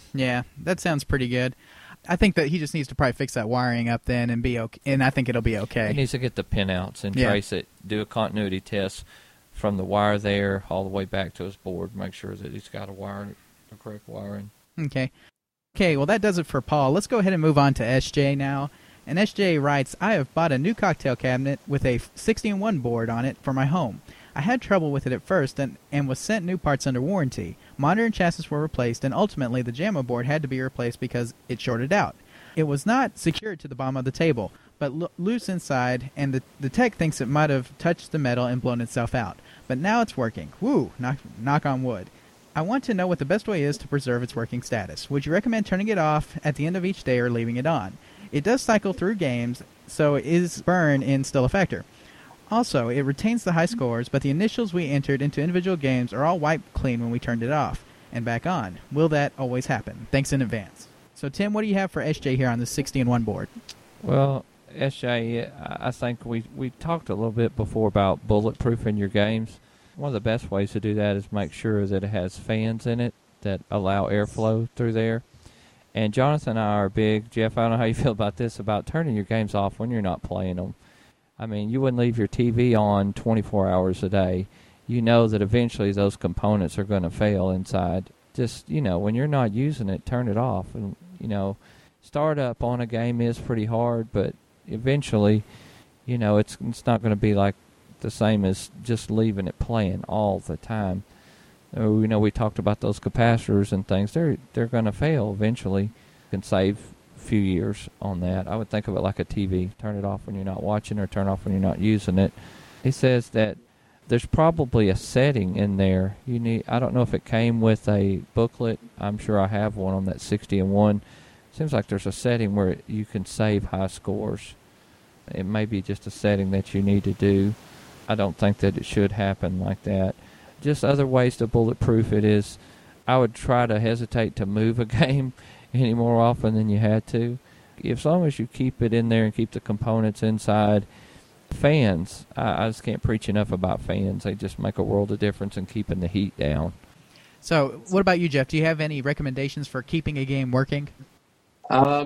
sounds pretty good. I think that he just needs to probably fix that wiring up then and be okay, and I think it'll be okay. He needs to get the pinouts and trace it, do a continuity test from the wire there all the way back to his board, make sure that he's got the correct wiring. Okay. Okay, well, that does it for Paul. Let's go ahead and move on to SJ now. And SJ writes, I have bought a new cocktail cabinet with a 60-in-1 board on it for my home. I had trouble with it at first and was sent new parts under warranty. Monitor and chassis were replaced, and ultimately the JAMA board had to be replaced because it shorted out. It was not secured to the bottom of the table, but loose inside, and the tech thinks it might have touched the metal and blown itself out. But now it's working. Woo! Knock on wood. I want to know what the best way is to preserve its working status. Would you recommend turning it off at the end of each day or leaving it on? It does cycle through games, so is burn in still a factor. Also, it retains the high scores, but the initials we entered into individual games are all wiped clean when we turned it off and back on. Will that always happen? Thanks in advance. So, Tim, what do you have for SJ here on the 60-in-1 board? Well, SJ, I think we talked a little bit before about bulletproofing your games. One of the best ways to do that is make sure that it has fans in it that allow airflow through there. And Jonathan and I are big, Jeff, I don't know how you feel about this, about turning your games off when you're not playing them. I mean, you wouldn't leave your TV on 24 hours a day. You know that eventually those components are going to fail inside. Just, when you're not using it, turn it off. And, start up on a game is pretty hard, but eventually, it's not going to be like the same as just leaving it playing all the time. We talked about those capacitors and things. They're going to fail eventually. You can save few years on that. I would think of it like a TV. Turn it off when you're not watching or turn off when you're not using it. He says that there's probably a setting in there. I don't know if it came with a booklet. I'm sure I have one on that 60-in-1. Seems like there's a setting where you can save high scores. It may be just a setting that you need to do. I don't think that it should happen like that. Just other ways to bulletproof it is I would try to hesitate to move a game any more often than you had to. As long as you keep it in there and keep the components inside. Fans, I just can't preach enough about fans. They just make a world of difference in keeping the heat down. So what about you, Jeff? Do you have any recommendations for keeping a game working? I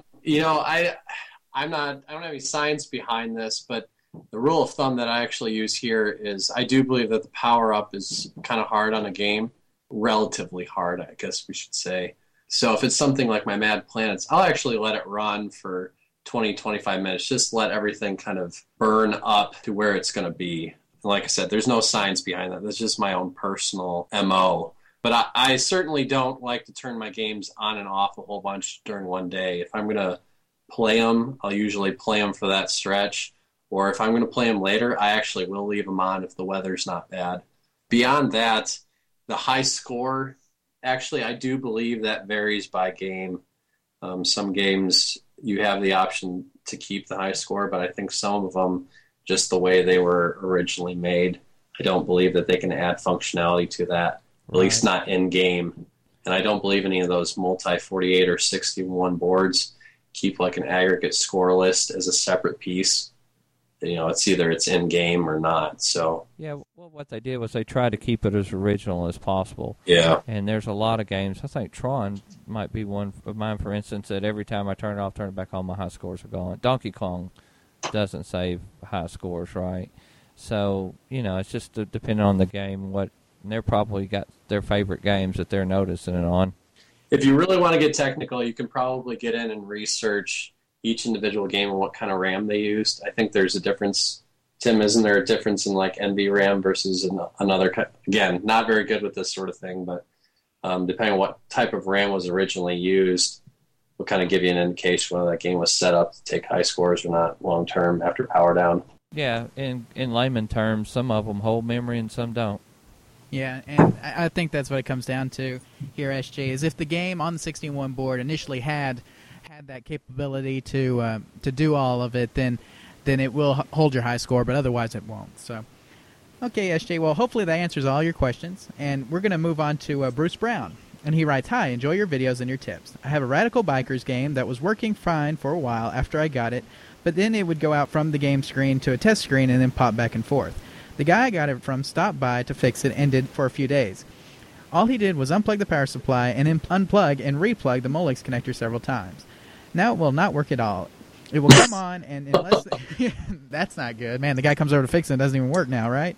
don't have any science behind this, but the rule of thumb that I actually use here is I do believe that the power up is kind of hard on a game. Relatively hard, I guess we should say. So if it's something like my Mad Planets, I'll actually let it run for 20, 25 minutes. Just let everything kind of burn up to where it's going to be. And like I said, there's no science behind that. That's just my own personal MO. But I certainly don't like to turn my games on and off a whole bunch during one day. If I'm going to play them, I'll usually play them for that stretch. Or if I'm going to play them later, I actually will leave them on if the weather's not bad. Beyond that, the high score, actually, I do believe that varies by game. Some games you have the option to keep the high score, but I think some of them, just the way they were originally made, I don't believe that they can add functionality to that, at least not in-game. And I don't believe any of those multi-48 or 61 boards keep like an aggregate score list as a separate piece. It's either it's in-game or not. So yeah, well, what they did was they tried to keep it as original as possible. Yeah. And there's a lot of games. I think Tron might be one of mine, for instance, that every time I turn it off, turn it back on, my high scores are gone. Donkey Kong doesn't save high scores, right? So, it's just depending on the game. And they're probably got their favorite games that they're noticing it on. If you really want to get technical, you can probably get in and research each individual game and what kind of RAM they used. I think there's a difference. Tim, isn't there a difference in like NVRAM versus another? Again, not very good with this sort of thing, but depending on what type of RAM was originally used, will kind of give you an indication whether that game was set up to take high scores or not long term after power down. Yeah, in layman terms, some of them hold memory and some don't. Yeah, and I think that's what it comes down to here, SJ, is if the game on the 60-in-1 board initially had that capability to do all of it, then it will hold your high score, but otherwise it won't. So, okay, SJ, well, hopefully that answers all your questions, and we're going to move on to Bruce Brown. And he writes, "Hi, enjoy your videos and your tips. I have a Radical Bikers game that was working fine for a while after I got it, but then it would go out from the game screen to a test screen and then pop back and forth. The guy I got it from stopped by to fix it and did for a few days. All he did was unplug the power supply and then unplug and replug the Molex connector several times. Now it will not work at all. It will come on, and unless... That's not good. Man, the guy comes over to fix it and it doesn't even work now, right?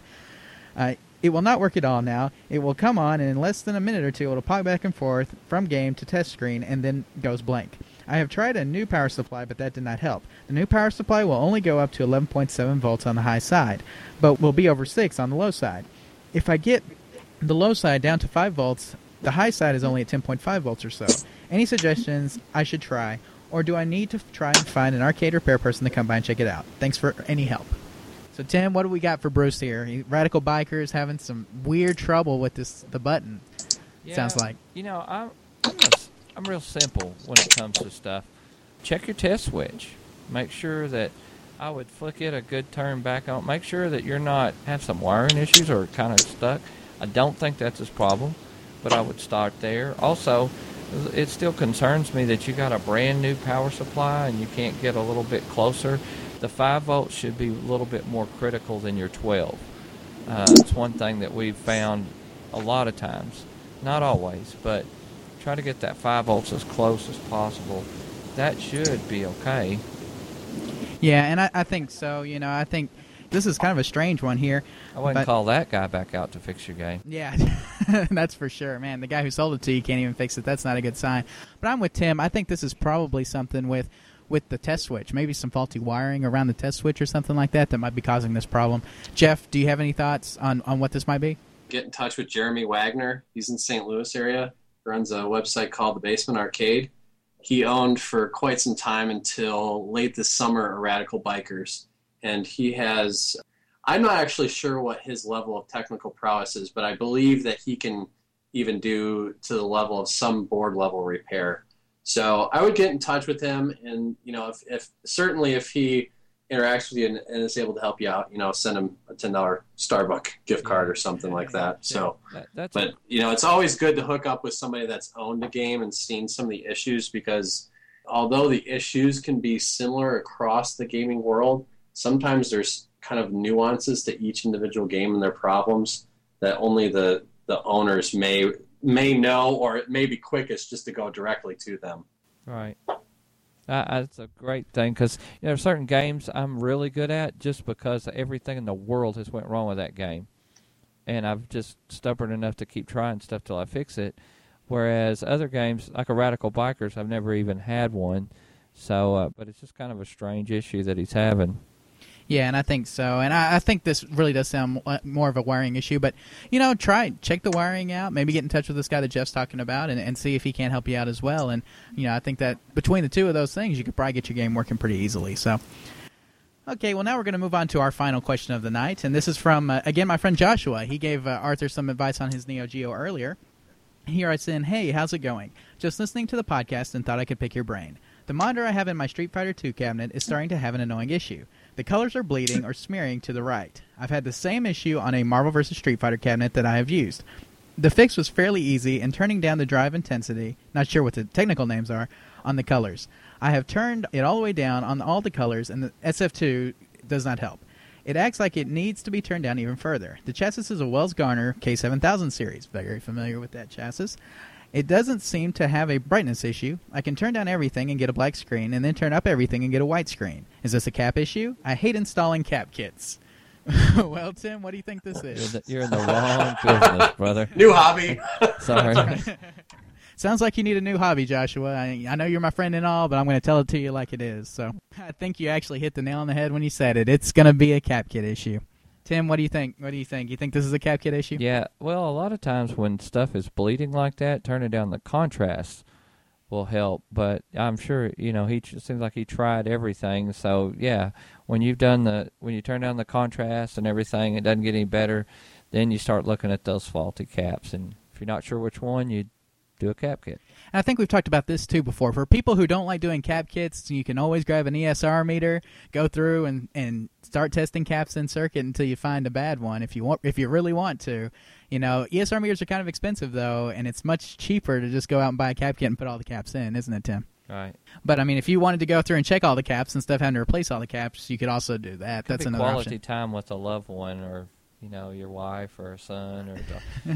It will not work at all now. It will come on, and in less than a minute or two, it will pop back and forth from game to test screen and then goes blank. I have tried a new power supply, but that did not help. The new power supply will only go up to 11.7 volts on the high side, but will be over 6 on the low side. If I get the low side down to 5 volts, the high side is only at 10.5 volts or so. Any suggestions I should try, or do I need to try and find an arcade repair person to come by and check it out? Thanks for any help. So, Tim, what do we got for Bruce here? Radical Biker's having some weird trouble with the button, sounds like. You know, I'm real simple when it comes to stuff. Check your test switch. Make sure that I would flick it a good turn back on. Make sure that you're not have some wiring issues or kind of stuck. I don't think that's his problem, but I would start there. Also, it still concerns me that you got a brand new power supply and you can't get a little bit closer. The 5 volts should be a little bit more critical than your 12. It's one thing that we've found a lot of times, not always, but try to get that 5 volts as close as possible. That should be okay. Yeah, and I think so. You know, I think this is kind of a strange one here. I wouldn't call that guy back out to fix your game. Yeah, that's for sure. Man, the guy who sold it to you can't even fix it. That's not a good sign. But I'm with Tim. I think this is probably something with the test switch. Maybe some faulty wiring around the test switch or something like that might be causing this problem. Jeff, do you have any thoughts on what this might be? Get in touch with Jeremy Wagner. He's in the St. Louis area. Runs a website called The Basement Arcade. He owned for quite some time until late this summer Radical Bikers. And he has, I'm not actually sure what his level of technical prowess is, but I believe that he can even do to the level of some board level repair. So I would get in touch with him, and you know, if certainly if he interacts with you and is able to help you out, you know, send him a $10 Starbucks gift card or something like that. So, but you know, it's always good to hook up with somebody that's owned a game and seen some of the issues, because although the issues can be similar across the gaming world, sometimes there's kind of nuances to each individual game and their problems that only the owners may know, or it may be quickest just to go directly to them. Right. That's a great thing, because you know, certain games I'm really good at just because everything in the world has went wrong with that game, and I've just stubborn enough to keep trying stuff till I fix it. Whereas other games, like a Radical Bikers, I've never even had one. So, but it's just kind of a strange issue that he's having. Yeah, and I think so. And I think this really does sound more of a wiring issue. But, you know, check the wiring out. Maybe get in touch with this guy that Jeff's talking about and see if he can't help you out as well. And, you know, I think that between the two of those things, you could probably get your game working pretty easily. So, okay, well, now we're going to move on to our final question of the night. And this is from, again, my friend Joshua. He gave Arthur some advice on his Neo Geo earlier. He writes in, "Hey, how's it going? Just listening to the podcast and thought I could pick your brain. The monitor I have in my Street Fighter II cabinet is starting to have an annoying issue. The colors are bleeding or smearing to the right. I've had the same issue on a Marvel vs. Street Fighter cabinet that I have used. The fix was fairly easy in turning down the drive intensity, not sure what the technical names are, on the colors. I have turned it all the way down on all the colors, and the SF2 does not help. It acts like it needs to be turned down even further. The chassis is a Wells Garner K7000 series. Very familiar with that chassis. It doesn't seem to have a brightness issue. I can turn down everything and get a black screen, and then turn up everything and get a white screen. Is this a cap issue? I hate installing cap kits." Well, Tim, what do you think this is? You're in the wrong business, brother. New hobby. Sorry. Sounds like you need a new hobby, Joshua. I know you're my friend and all, but I'm going to tell it to you like it is. So I think you actually hit the nail on the head when you said it. It's going to be a cap kit issue. Tim, what do you think? You think this is a cap kit issue? Yeah, well, a lot of times when stuff is bleeding like that, turning down the contrast will help. But I'm sure, you know, he seems like he tried everything. So, yeah, when you turn down the contrast and everything, it doesn't get any better, then you start looking at those faulty caps. And if you're not sure which one, you do a cap kit. And I think we've talked about this too before. For people who don't like doing cap kits, you can always grab an ESR meter, go through and start testing caps in circuit until you find a bad one. If you really want to, you know, ESR meters are kind of expensive though, and it's much cheaper to just go out and buy a cap kit and put all the caps in, isn't it, Tim? Right. But I mean, if you wanted to go through and check all the caps instead of having to replace all the caps, you could also do that. That's another option. Quality time with a loved one, or you know, your wife or a son or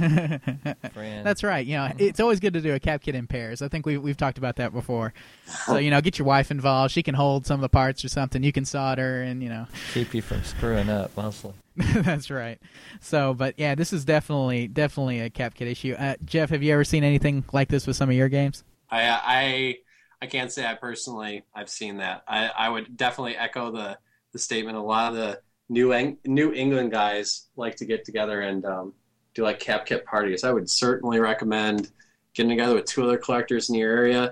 a friend. That's right. You know, it's always good to do a cap kit in pairs. I think we've talked about that before. So, you know, get your wife involved. She can hold some of the parts or something. You can solder and, you know. Keep you from screwing up, mostly. That's right. So, but yeah, this is definitely a cap kit issue. Jeff, have you ever seen anything like this with some of your games? I I can't say I've seen that. I would definitely echo the statement. A lot of the New England guys like to get together and do like cap kit parties. I would certainly recommend getting together with 2 other collectors in your area.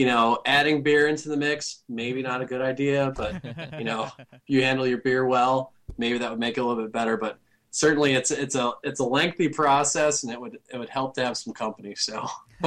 Adding beer into the mix, maybe not a good idea, but if you handle your beer well, maybe that would make it a little bit better. But certainly it's a lengthy process, and it would help to have some company. So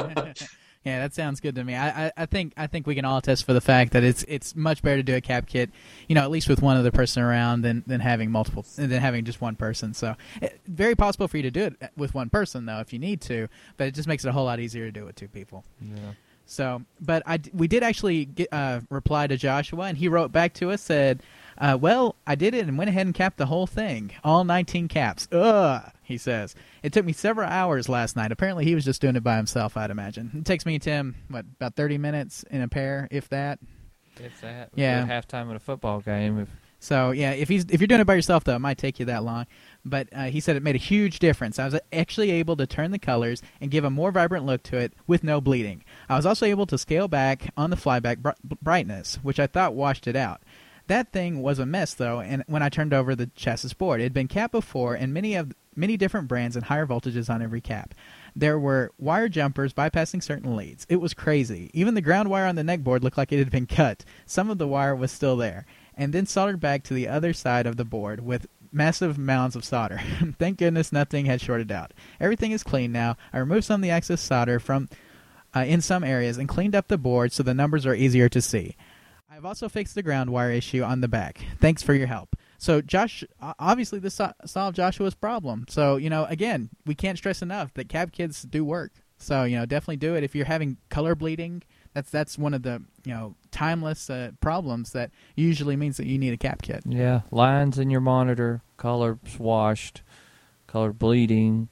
yeah, that sounds good to me. I think we can all attest for the fact that it's much better to do a cap kit, at least with one other person around than having multiple, than having just one person. So very possible for you to do it with one person though if you need to, but it just makes it a whole lot easier to do it with 2 people. Yeah. So, but we did actually get reply to Joshua, and he wrote back to us, said, well, I did it and went ahead and capped the whole thing, all 19 caps. Ugh, he says. It took me several hours last night. Apparently he was just doing it by himself, I'd imagine. It takes me, Tim, about 30 minutes in a pair, if that? If that. Yeah. At halftime of a football game. So, yeah, if you're doing it by yourself, though, it might take you that long. But he said it made a huge difference. I was actually able to turn the colors and give a more vibrant look to it with no bleeding. I was also able to scale back on the flyback brightness, which I thought washed it out. That thing was a mess, though, and when I turned over the chassis board. It had been capped before, and many different brands and higher voltages on every cap. There were wire jumpers bypassing certain leads. It was crazy. Even the ground wire on the neck board looked like it had been cut. Some of the wire was still there, and then soldered back to the other side of the board with massive mounds of solder. Thank goodness nothing had shorted out. Everything is clean now. I removed some of the excess solder from in some areas and cleaned up the board so the numbers are easier to see. I've also fixed the ground wire issue on the back. Thanks for your help. So, Josh, obviously this solved Joshua's problem. So, again, we can't stress enough that cap kits do work. So, definitely do it. If you're having color bleeding, that's one of the, timeless problems that usually means that you need a cap kit. Yeah, lines in your monitor, color washed, color bleeding.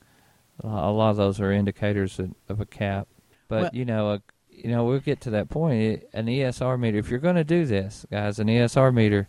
A lot of those are indicators of a cap. But, we'll get to that point. An ESR meter, if you're going to do this, guys, an ESR meter,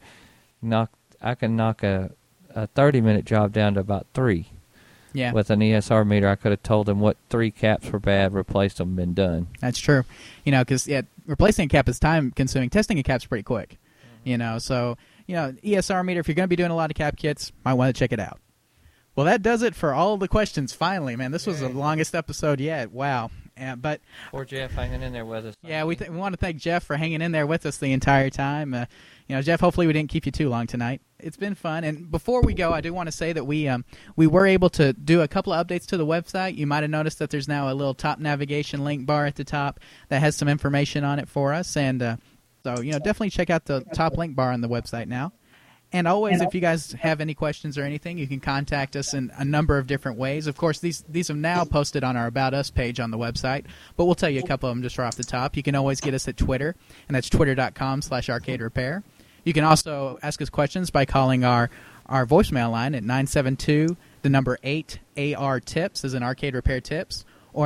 I can knock a 30-minute job down to about 3. Yeah. With an ESR meter, I could have told them what 3 caps were bad, replaced them, been done. That's true. Because replacing a cap is time-consuming. Testing a cap's pretty quick. Mm-hmm. So, ESR meter, if you're going to be doing a lot of cap kits, might want to check it out. Well, that does it for all the questions, finally. Man, this was the longest episode yet. Wow. But poor Jeff hanging in there with us. Yeah, we want to thank Jeff for hanging in there with us the entire time. Jeff, hopefully we didn't keep you too long tonight. It's been fun. And before we go, I do want to say that we were able to do a couple of updates to the website. You might have noticed that there's now a little top navigation link bar at the top that has some information on it for us. And so definitely check out the top link bar on the website now. And always, if you guys have any questions or anything, you can contact us in a number of different ways. Of course, these are now posted on our About Us page on the website, but we'll tell you a couple of them just right off the top. You can always get us at Twitter, and that's twitter.com/arcade repair. You can also ask us questions by calling our voicemail line at 972, the number 8, AR-TIPS, as in Arcade Repair Tips, or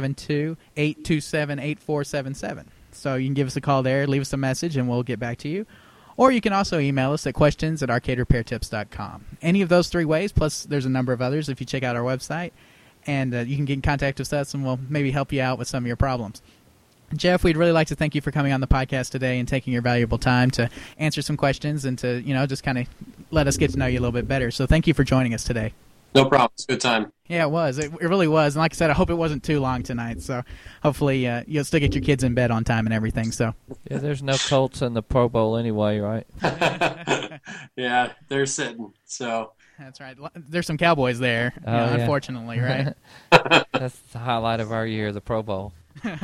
972-827-8477. So you can give us a call there, leave us a message, and we'll get back to you. Or you can also email us at questions@arcaderepairtips.com. Any of those 3 ways, plus there's a number of others if you check out our website. And you can get in contact with us, and we'll maybe help you out with some of your problems. Jeff, we'd really like to thank you for coming on the podcast today and taking your valuable time to answer some questions and to, just kind of let us get to know you a little bit better. So thank you for joining us today. No problem. It's a good time. Yeah, it was. It really was. And like I said, I hope it wasn't too long tonight. So hopefully you'll still get your kids in bed on time and everything. So yeah, there's no Colts in the Pro Bowl anyway, right? Yeah, they're sitting. So that's right. There's some Cowboys there, unfortunately, right? That's the highlight of our year, the Pro Bowl.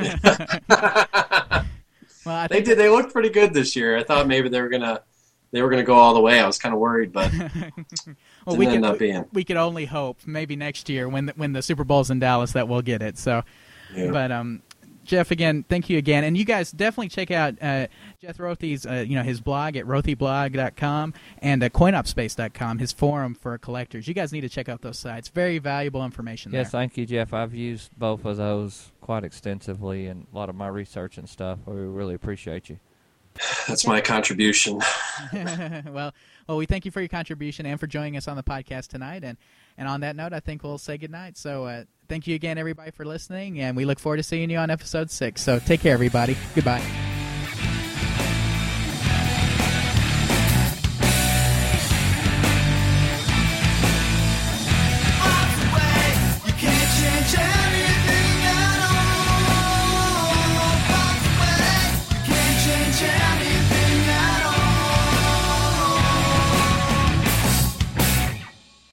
Well, I think they looked pretty good this year. I thought maybe they were gonna go all the way. I was kind of worried, but well, we could only hope maybe next year when the Super Bowl's in Dallas that we'll get it. So, yeah. But Jeff, again, thank you again, and you guys definitely check out Jeff Rothy's his blog at rothyblog.com and coinopspace.com, his forum for collectors. You guys need to check out those sites. Very valuable information there. Yes, thank you, Jeff. I've used both of those quite extensively in a lot of my research and stuff. We really appreciate you. That's my contribution. Well, we thank you for your contribution and for joining us on the podcast tonight. And on that note, I think we'll say goodnight. So thank you again, everybody, for listening, and we look forward to seeing you on episode 6. So take care, everybody. Goodbye.